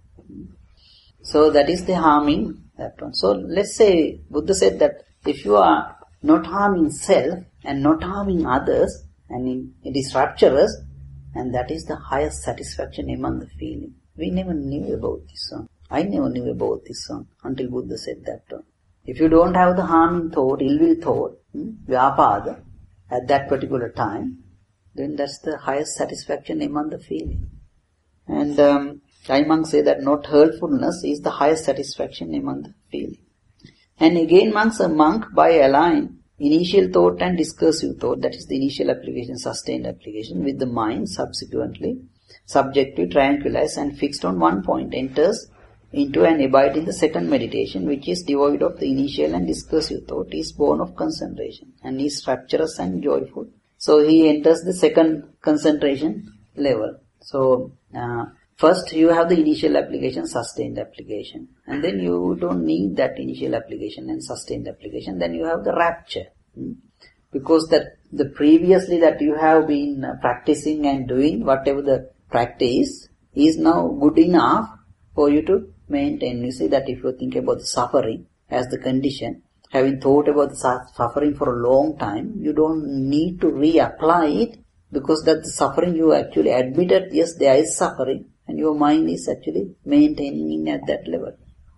So that is the harming that one. So let's say, Buddha said that if you are not harming self and not harming others, and it is rapturous, and that is the highest satisfaction among the feeling. We never knew about this one. I never knew about this one until Buddha said that one. If you don't have the harming thought, ill will thought, vyapada, at that particular time, then that's the highest satisfaction among the feeling. And Thai monks say that not hurtfulness is the highest satisfaction among the feeling. And again a monk by align initial thought and discursive thought, that is the initial application, sustained application, with the mind subsequently, subjectively tranquilized and fixed on one point, enters into and abide in the second meditation, which is devoid of the initial and discursive thought, is born of concentration and is rapturous and joyful. So he enters the second concentration level. So first you have the initial application, sustained application, and then you don't need that initial application and sustained application. Then you have the rapture, because that the previously that you have been practicing and doing whatever the practice is now good enough for you to maintain. You see that if you think about the suffering as the condition, having thought about the suffering for a long time, you don't need to reapply it, because that the suffering you actually admitted, yes, there is suffering, and your mind is actually maintaining at that level.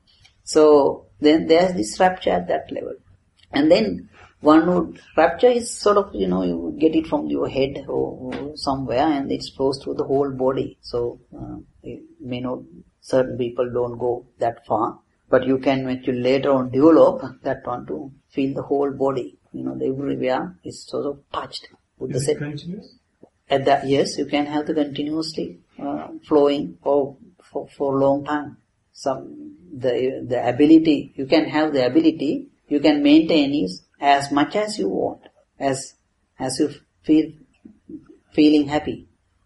So then there's this rapture at that level. And then rapture is sort of, you get it from your head or somewhere, and it flows through the whole body. So it may not, certain people don't go that far, but you can actually later on develop that one to feel the whole body. Everywhere is sort of touched. Buddha is said, it continuous? At that, yes, you can have the continuously flowing for a long time. The ability, you can have the ability, you can maintain it as much as you want, as you feeling happy.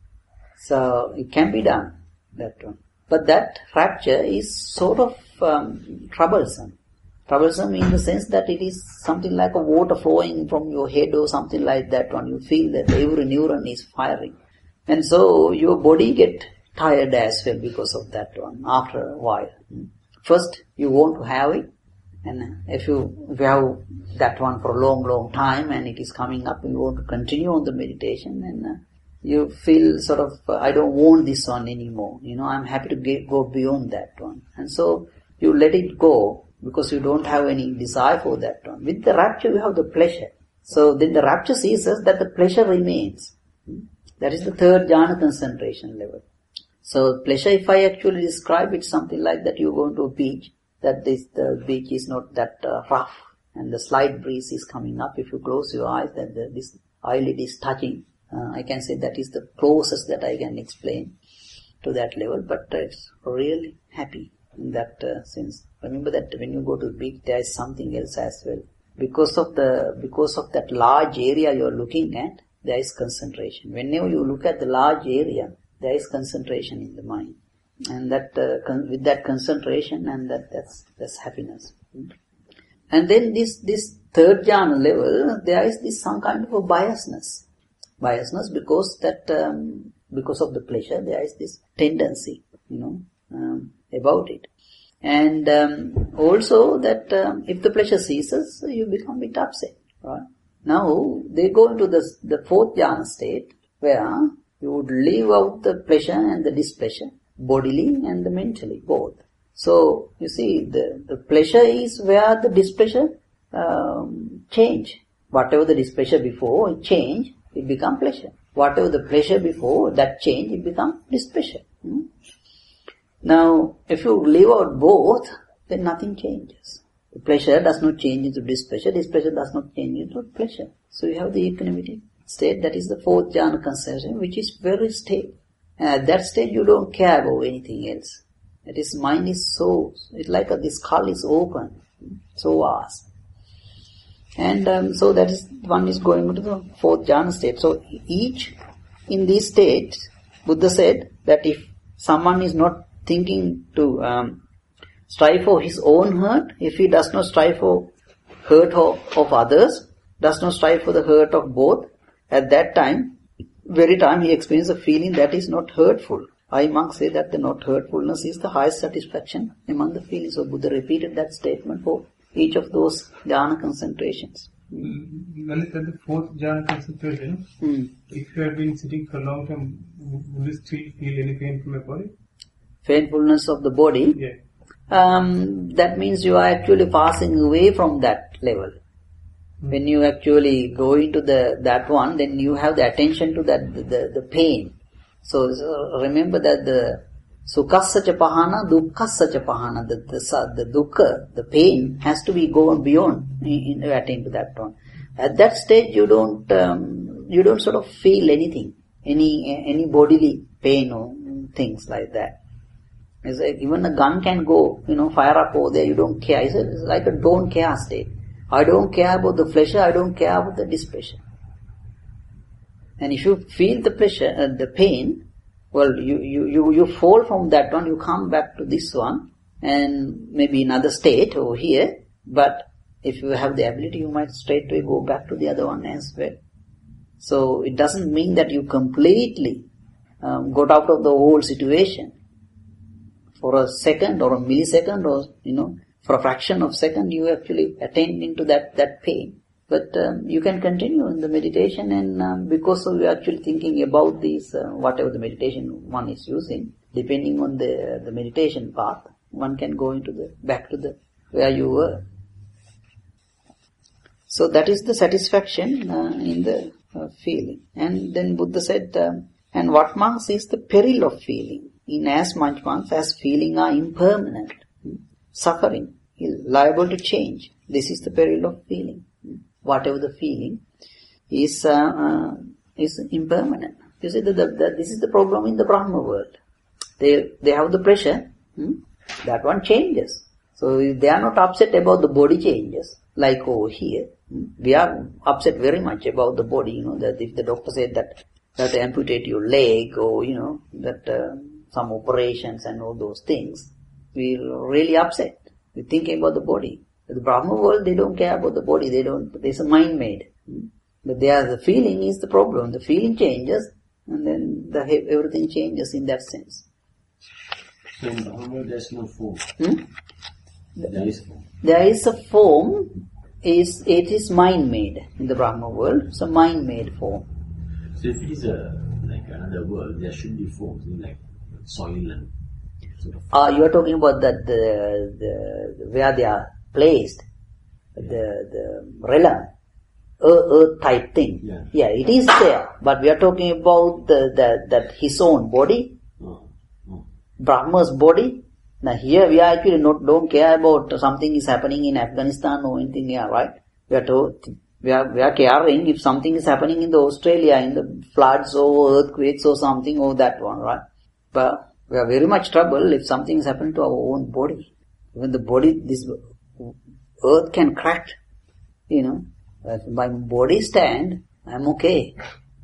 So it can be done, that one. But that rapture is sort of troublesome. Troublesome in the sense that it is something like a water flowing from your head or something like that one. You feel that every neuron is firing. And so your body get tired as well because of that one after a while. First you want to have it, and if you have that one for a long, long time and it is coming up, you want to continue on the meditation, and you feel sort of, I don't want this one anymore. I'm happy to go beyond that one. And so you let it go, because you don't have any desire for that one. With the rapture you have the pleasure. So then the rapture ceases, that the pleasure remains. That is the third jhana concentration level. So pleasure, if I actually describe it, something like that, you go to a beach, the beach is not that rough, and the slight breeze is coming up. If you close your eyes, then this eyelid is touching. I can say that is the closest that I can explain to that level, but it's really happy in that sense. Remember that when you go to the beach, there is something else as well. Because of that large area you are looking at, there is concentration. Whenever you look at the large area, there is concentration in the mind, and that with that concentration, and that's happiness. And then this third jhana level, there is this some kind of a biasness because of the pleasure, there is this tendency, about it. And also that if the pleasure ceases, you become a bit upset, right? Now they go into the fourth jhana state where you would leave out the pleasure and the displeasure, bodily and the mentally, both. So you see, the pleasure is where the displeasure change. Whatever the displeasure before, it change, it become pleasure. Whatever the pleasure before, that change, it become displeasure. Now, if you leave out both, then nothing changes. The pleasure does not change into displeasure does not change into pleasure. So you have the equanimity state, that is the fourth jhana concentration, which is very stable. And at that stage you don't care about anything else. That is, mind is so, it's like this skull is open, so vast. And so that is, one is going into the fourth jhana state. So each in these states, Buddha said that if someone is not thinking to strive for his own hurt, if he does not strive for hurt of others, does not strive for the hurt of both, at that time, very time he experiences a feeling that is not hurtful. I monks say that the not hurtfulness is the highest satisfaction among the feelings. So Buddha repeated that statement for each of those jhana concentrations. When it's at the fourth jhana concentration, if you have been sitting for a long time, will you still feel any pain from your body? Painfulness of the body? Yeah. That means you are actually passing away from that level. When you actually go into that one, then you have the attention to that the pain. So remember that the sukhassacha pahana, dukkassacha pahana, the dukkha, the pain has to be gone beyond in attain to that one. At that stage you don't sort of feel anything, any bodily pain or things like that. It's like even a gun can go, fire up over there, you don't care. It's like a don't care state. I don't care about the pleasure, I don't care about the displeasure. And if you feel the pleasure, the pain, well, you fall from that one, you come back to this one, and maybe another state over here, but if you have the ability, you might straightway go back to the other one as well. So it doesn't mean that you completely got out of the whole situation. For a second or a millisecond or, for a fraction of a second, you actually attain into that pain. But you can continue in the meditation, and because of you actually thinking about these, whatever the meditation one is using, depending on the meditation path, one can go into back to where you were. So that is the satisfaction in the feeling. And then Buddha said, and what monks is the peril of feeling? In as much monks as feeling are impermanent, suffering, liable to change. This is the peril of feeling. Whatever the feeling is impermanent. You see, this is the problem in the Brahma world. They have the pressure, that one changes. So if they are not upset about the body changes, like over here, we are upset very much about the body, that if the doctor said that amputate your leg or, that some operations and all those things, we're really upset. We're thinking about the body. The Brahma world, they don't care about the body. There's a mind made. But the feeling is the problem. The feeling changes, and then everything changes in that sense. So in Brahma there's no form. There is form. There is a form. It is mind made in the Brahma world. It's a mind made form. So if it is like another world, there should be forms, like soil and sort of. You are talking about that the where they are placed, the realm, earth type thing. Yeah, it is there. But we are talking about that his own body, Brahma's body. Now here we are actually don't care about something is happening in Afghanistan or anything here, right? We are caring if something is happening in the Australia, in the floods or earthquakes or something or that one, right? But we are very much trouble if something is happening to our own body. When the body, this earth can crack, If my body stand, I'm okay.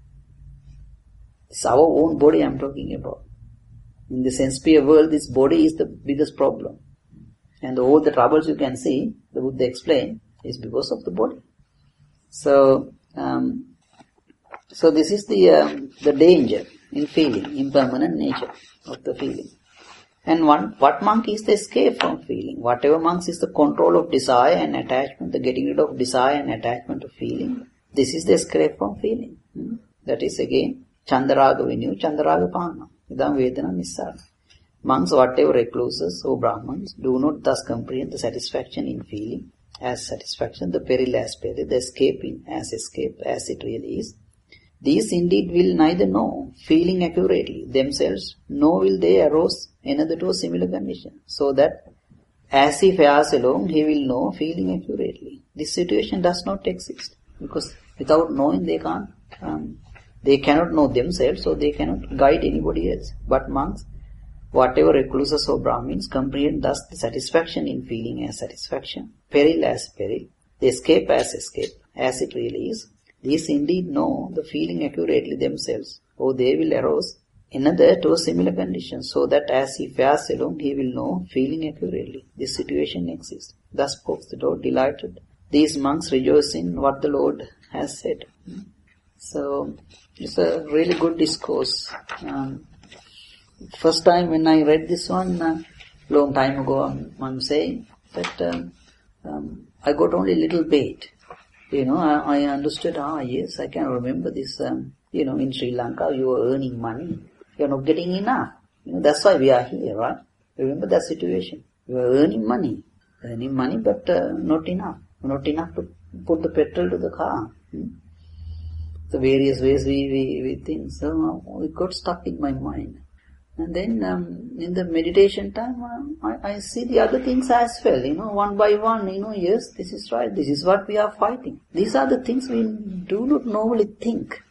It's our own body I'm talking about. In the sense-sphere world, this body is the biggest problem. And all the troubles you can see, the Buddha explained, is because of the body. So this is the danger in feeling, impermanent nature of the feeling. And what monk is the escape from feeling? Whatever monks is the control of desire and attachment, the getting rid of desire and attachment to feeling. This is the escape from feeling. That is again, Chandaraga Vinyu, Chandaraga Panna. Idam Vedana Nissara. Monks, whatever recluses or Brahmins, do not thus comprehend the satisfaction in feeling as satisfaction, the peril as peril, the escape as it really is. These indeed will neither know feeling accurately themselves, nor will they arouse another to a similar condition, so that as he fares along, he will know feeling accurately. This situation does not exist, because without knowing they cannot know themselves, so they cannot guide anybody else. But monks, whatever recluses or Brahmins, comprehend thus the satisfaction in feeling as satisfaction, peril as peril, the escape as it really is. These indeed know the feeling accurately themselves, or they will arouse another to a similar condition, so that as he fares along, he will know feeling accurately. This situation exists. Thus spoke the Lord, delighted. These monks rejoice in what the Lord has said. So, it's a really good discourse. First time when I read this one, long time ago, I'm saying that I got only little bit. I understood, yes, I can remember this, in Sri Lanka, you are earning money. You are not getting enough. That's why we are here, right? Remember that situation. You are earning money, but not enough. Not enough to put the petrol to the car. The various ways we think. So it got stuck in my mind. And then in the meditation time, I see the other things as well, one by one, yes, this is right, this is what we are fighting. These are the things we do not normally think.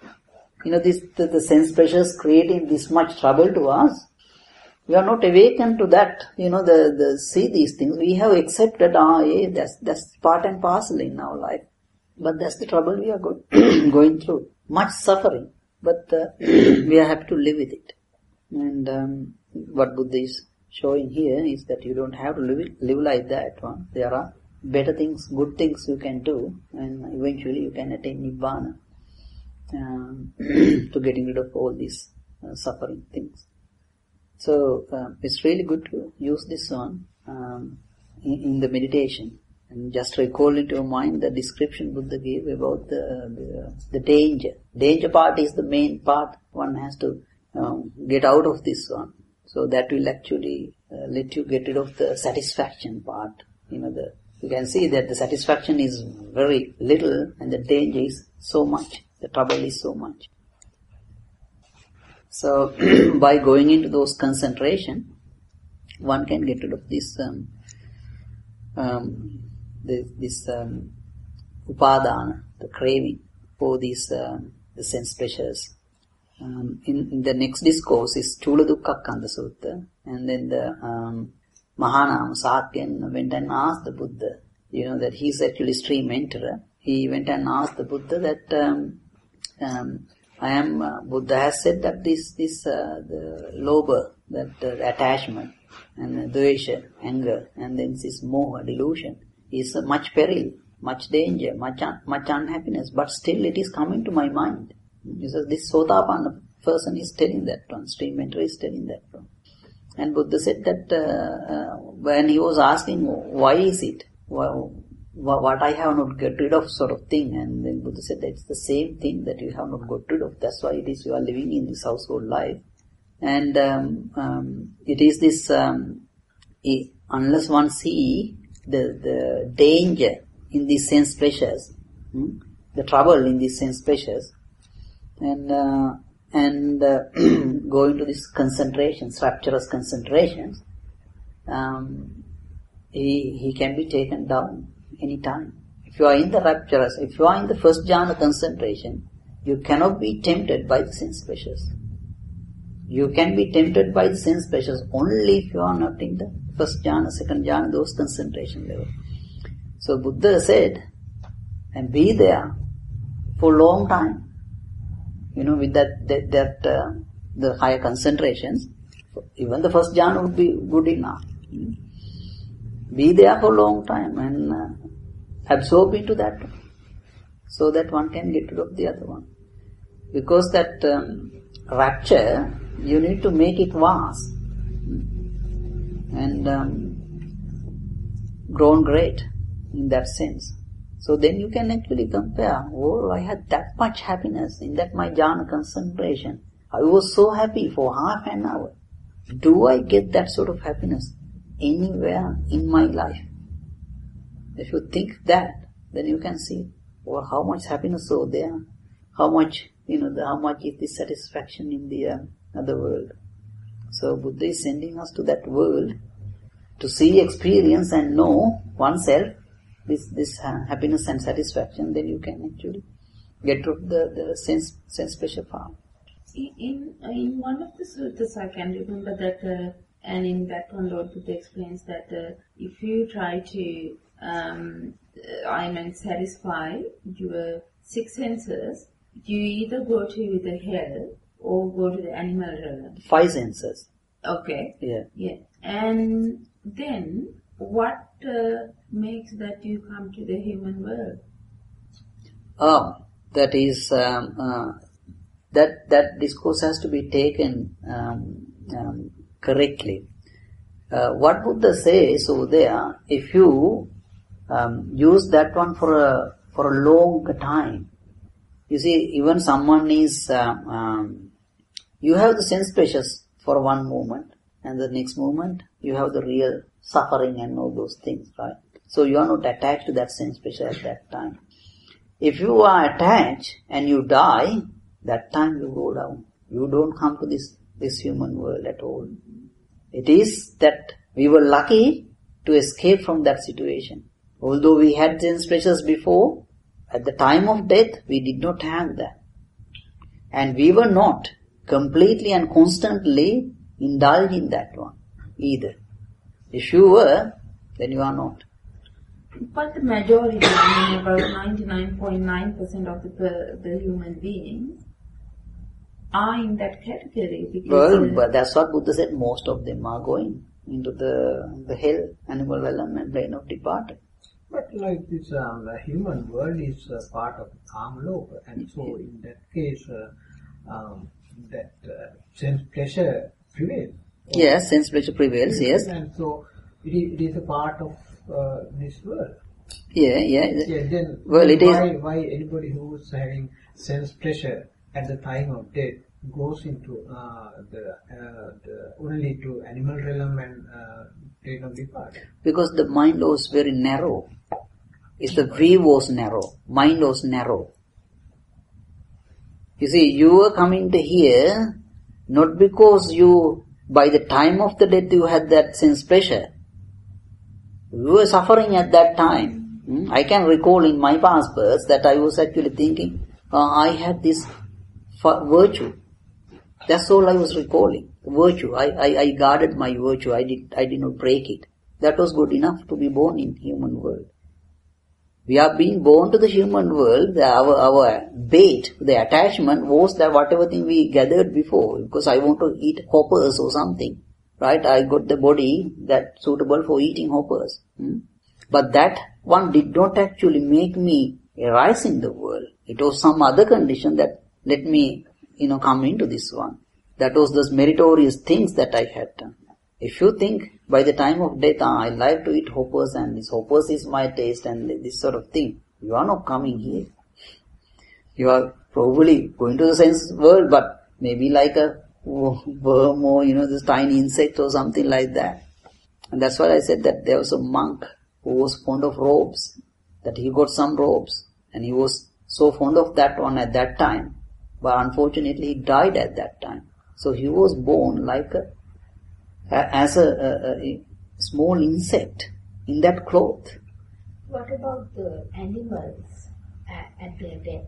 The sense pressures creating this much trouble to us. We are not awakened to that, see these things. We have accepted, that's part and parcel in our life. But that's the trouble we are going through. Much suffering, but we are happy to live with it. And what Buddha is showing here is that you don't have to live like that. There are better things, good things you can do, and eventually you can attain Nibbana to getting rid of all these suffering things. So it's really good to use this one in the meditation, and just recall into your mind the description Buddha gave about the danger. Danger part is the main part. One has to get out of this one. So that will actually let you get rid of the satisfaction part. You can see that the satisfaction is very little and the danger is so much. The trouble is so much. So by going into those concentration, one can get rid of this upadana, the craving for these the sense pleasures. In the next discourse is Chula Dukkha Kanda Sutta, and then the Mahanama Sakyan went and asked the Buddha, that he's actually stream enterer. He went and asked the Buddha that Buddha has said that the lobha, that attachment and dvesha, anger, and then this moha, delusion, is much peril, much danger, much unhappiness, but still it is coming to my mind. This Sotapanna person is telling that one, stream enterer is telling that one. And Buddha said that when he was asking, why is it? What I have not got rid of sort of thing. And then Buddha said that it's the same thing that you have not got rid of. That's why it is you are living in this household life. And it is this, unless one see the danger in these sense pleasures, the trouble in these sense pleasures, and go into these concentrations, rapturous concentrations, he can be taken down any time. If you are in the rapturous, if you are in the first jhana concentration, you cannot be tempted by the sense pleasures. You can be tempted by the sense pleasures only if you are not in the first jhana, second jhana, those concentration level. So Buddha said, and be there for a long time. With the higher concentrations, even the first jhana would be good enough. Be there for a long time and absorb into that, so that one can get rid of the other one. Because that rapture, you need to make it vast and grown great in that sense. So then you can actually compare, oh, I had that much happiness in that my jhana concentration. I was so happy for half an hour. Do I get that sort of happiness anywhere in my life? If you think that, then you can see, well, how much happiness is there, how much, how much is the satisfaction in the other world. So Buddha is sending us to that world to see, experience and know oneself, this happiness and satisfaction, then you can actually get rid of the sense pressure part. In one of the suttas, I can remember that, and in that one Lord Buddha explains that if you try to satisfy your six senses, you either go to the hell or go to the animal realm. Five senses. Okay. Yeah. And then what makes that you come to the human world? That is that discourse has to be taken correctly. What Buddha says over there, if you use that one for a long time, you see, even someone is you have the sense pressures for one moment, and the next moment you have the real suffering and all those things, right? So you are not attached to that sense pressure at that time. If you are attached and you die, that time you go down. You don't come to this human world at all. It is that we were lucky to escape from that situation. Although we had sense pressures before, at the time of death we did not have that. And we were not completely and constantly indulged in that one either. If you were, then you are not. But the majority, about 99.9% of the human beings are in that category. Because but that's what Buddha said, most of them are going into the hell, animal realm and plane of departed. But like this, the human world is part of karma loka, and so in that case, that sense pleasure prevails. Yes, sense pleasure prevails, yes. And so it is a part of this world. Yeah. Then well, it is. Why anybody who is having sense pleasure at the time of death goes into the only to animal realm and plane of departure? Because the mind was very narrow. The view was narrow. Mind was narrow. You see, you were coming to here not because you, by the time of the death, you had that sense pressure. You were suffering at that time. I can recall in my past births that I was actually thinking, I had this virtue. That's all I was recalling. Virtue. I guarded my virtue. I did not break it. That was good enough to be born in human world. We are being born to the human world. Our bait, the attachment was that whatever thing we gathered before. Because I want to eat hoppers or something. Right? I got the body that's suitable for eating hoppers. But that one did not actually make me arise in the world. It was some other condition that let me, come into this one. That was those meritorious things that I had done. If you think by the time of death, I like to eat hoppers and this hoppers is my taste and this sort of thing, you are not coming here. You are probably going to the sense world, but maybe like a worm or, this tiny insect or something like that. And that's why I said that there was a monk who was fond of robes, that he got some robes and he was so fond of that one at that time. But unfortunately he died at that time. So he was born like as a small insect in that cloth. What about the animals at their death?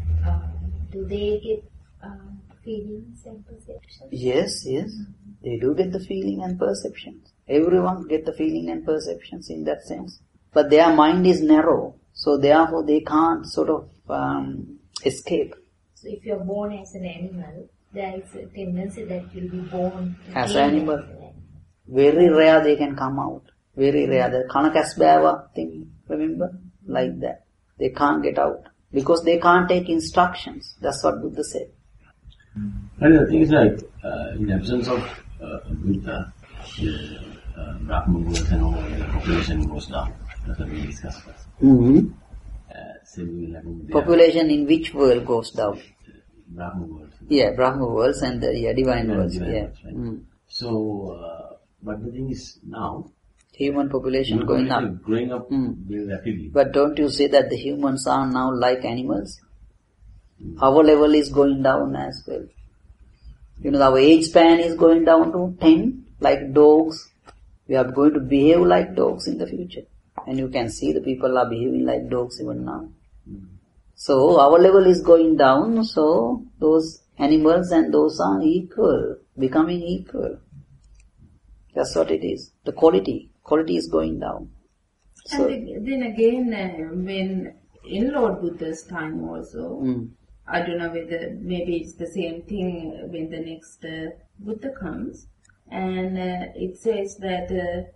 Do they get feelings and perceptions? Yes. They do get the feeling and perceptions. Everyone get the feeling and perceptions in that sense. But their mind is narrow. So therefore they can't sort of escape. So if you're born as an animal, there is a tendency that you'll be born as an animal. Very rare they can come out. Very rare. The Kanakasbhava thing, remember? Like that. They can't get out. Because they can't take instructions. That's what Buddha said. And the thing is like, in absence of Buddha, the Brahma world and all the population goes down. That's what we discussed first. Mm-hmm. Population in which world goes down? Brahma world. Yeah, Brahma worlds and the divine worlds. Divine Yeah. worlds, right? So, but the thing is now, Human population going up. Growing up very rapidly. But don't you say that the humans are now like animals? Our level is going down as well. Our age span is going down to 10, like dogs. We are going to behave like dogs in the future. And you can see the people are behaving like dogs even now. So our level is going down, so those animals and those are equal, becoming equal. That's what it is. The quality is going down. So, and then again, when in Lord Buddha's time also, I don't know whether maybe it's the same thing when the next Buddha comes, and it says that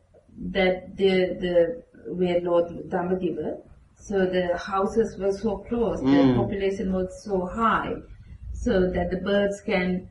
the where Lord Dhammadeva, so the houses were so close, the population was so high, so that the birds can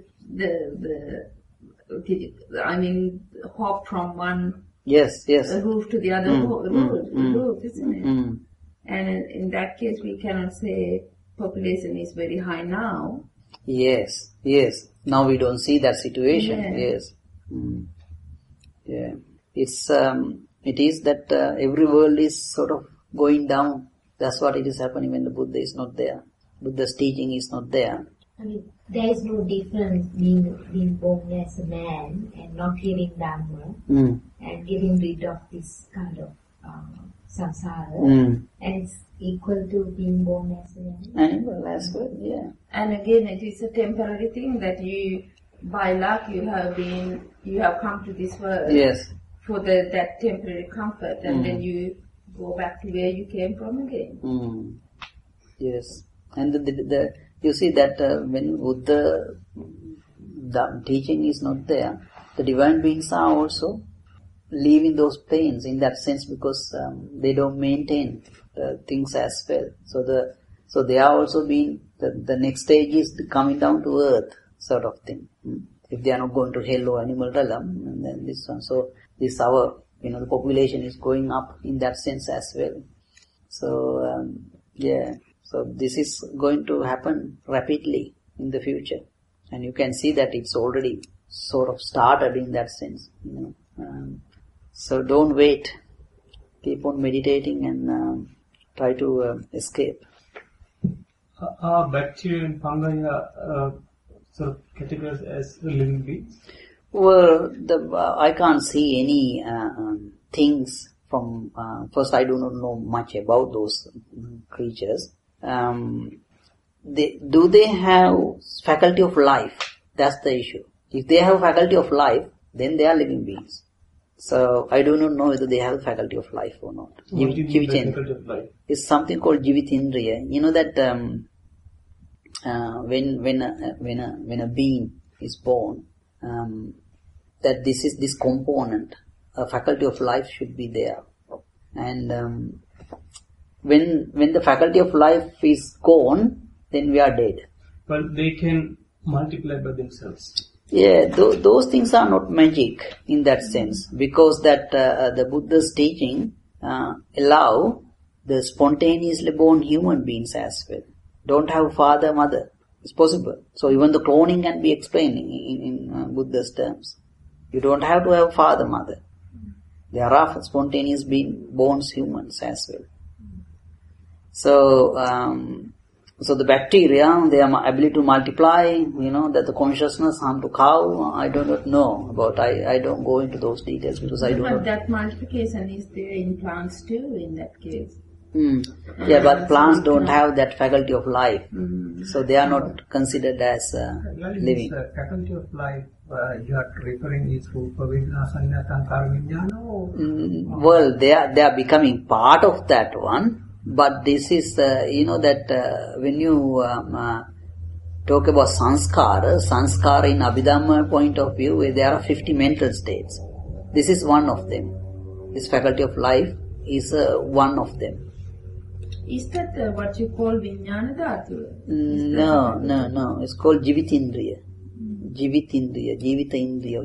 hop from one yes. roof to the other roof, isn't it? And in that case, we cannot say population is very high now. Yes. Now we don't see that situation. Yeah. Yes. Yeah. It is that every world is sort of going down. That's what it is happening when the Buddha is not there. Buddha's teaching is not there. There is no difference being born as a man and not hearing Dhamma and getting rid of this kind of samsara. And it's equal to being born as an Animal as well, yeah. And again, it is a temporary thing that you, by luck, you have come to this world. Yes. For that temporary comfort, and then you go back to where you came from again. Yes. And you see that when Buddha, the teaching is not there, the divine beings are also leaving those planes in that sense because they don't maintain things as well. So they are also being, the next stage is coming down to earth sort of thing. If they are not going to hell or animal realm, and then this one. So this our, the population is going up in that sense as well. So, so this is going to happen rapidly in the future. And you can see that it's already sort of started in that sense. So don't wait. Keep on meditating and try to escape. Are bacteria and fungi sort of categorized as living beings? Well, I can't see any things from. First, I do not know much about those creatures. Do they have faculty of life? That's the issue. If they have faculty of life, then they are living beings. So I do not know whether they have faculty of life or not. What do you mean by faculty of life? It's something called Jivitindriya. You know that when a being is born, that this component, a faculty of life should be there. And when the faculty of life is gone, then we are dead. But they can multiply by themselves. Yeah, those things are not magic in that sense, because that the Buddha's teaching allow the spontaneously born human beings as well. Don't have father, mother. It's possible. So even the cloning can be explained in Buddha's terms. You don't have to have father, mother. There are spontaneous born humans as well. So the bacteria, their ability to multiply, that the consciousness harm to cow, I do not know about. I don't go into those details because I do not. But that multiplication is there in plants too, in that case. Yeah, but plants don't have that faculty of life, so they are not considered as living. This faculty of life you are referring is Rupa Vijnana Sanya Sankara Vijnana? Well, they are becoming part of that one. But this is, that when you talk about sanskara in Abhidhamma point of view, there are 50 mental states. This is one of them. This faculty of life is one of them. Is that what you call Vijnana Dhatu? No. It's called Jivitindriya.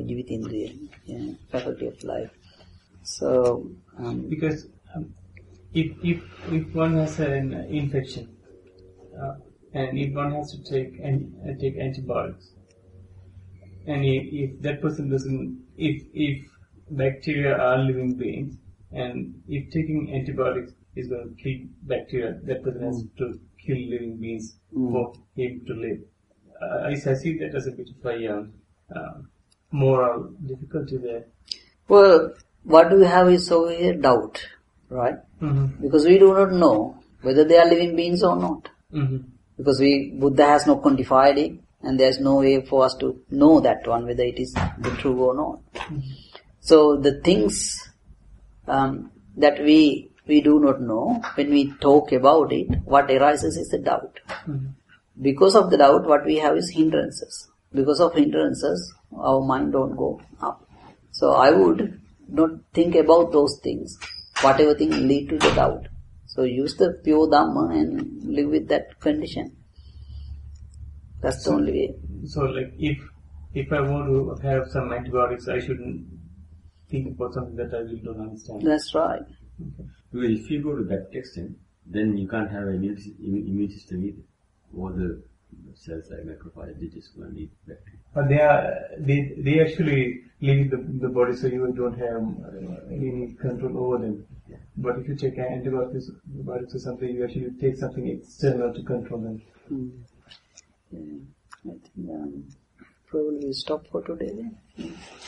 Jivitindriya, faculty of life. So, because if one has an infection and if one has to take antibiotics, and if that person doesn't, if bacteria are living beings, and if taking antibiotics is going to kill bacteria, that person has to kill living beings for him to live. I see that as a bit of a moral difficulty there. Well, what we have is over here doubt, right? Mm-hmm. Because we do not know whether they are living beings or not. Mm-hmm. Because Buddha has not quantified it, and there is no way for us to know that one, whether it is true or not. Mm-hmm. So the things that we do not know, when we talk about it, what arises is the doubt. Mm-hmm. Because of the doubt, what we have is hindrances. Because of hindrances, our mind don't go up. So I would not think about those things, whatever thing lead to the doubt. So use the pure Dhamma and live with that condition. That's the only way. So like if I want to have some antibiotics, I shouldn't think about something that I really don't understand. That's right. Okay. Well, if you go to that extent, then you can't have an immune system either. All the cells like macrophages, they just going to need bacteria. But they actually live in the body, so you don't have any control over them. Yeah. But if you take antibiotics or something, you actually take something external to control them. Yeah, I think probably we'll stop for today then.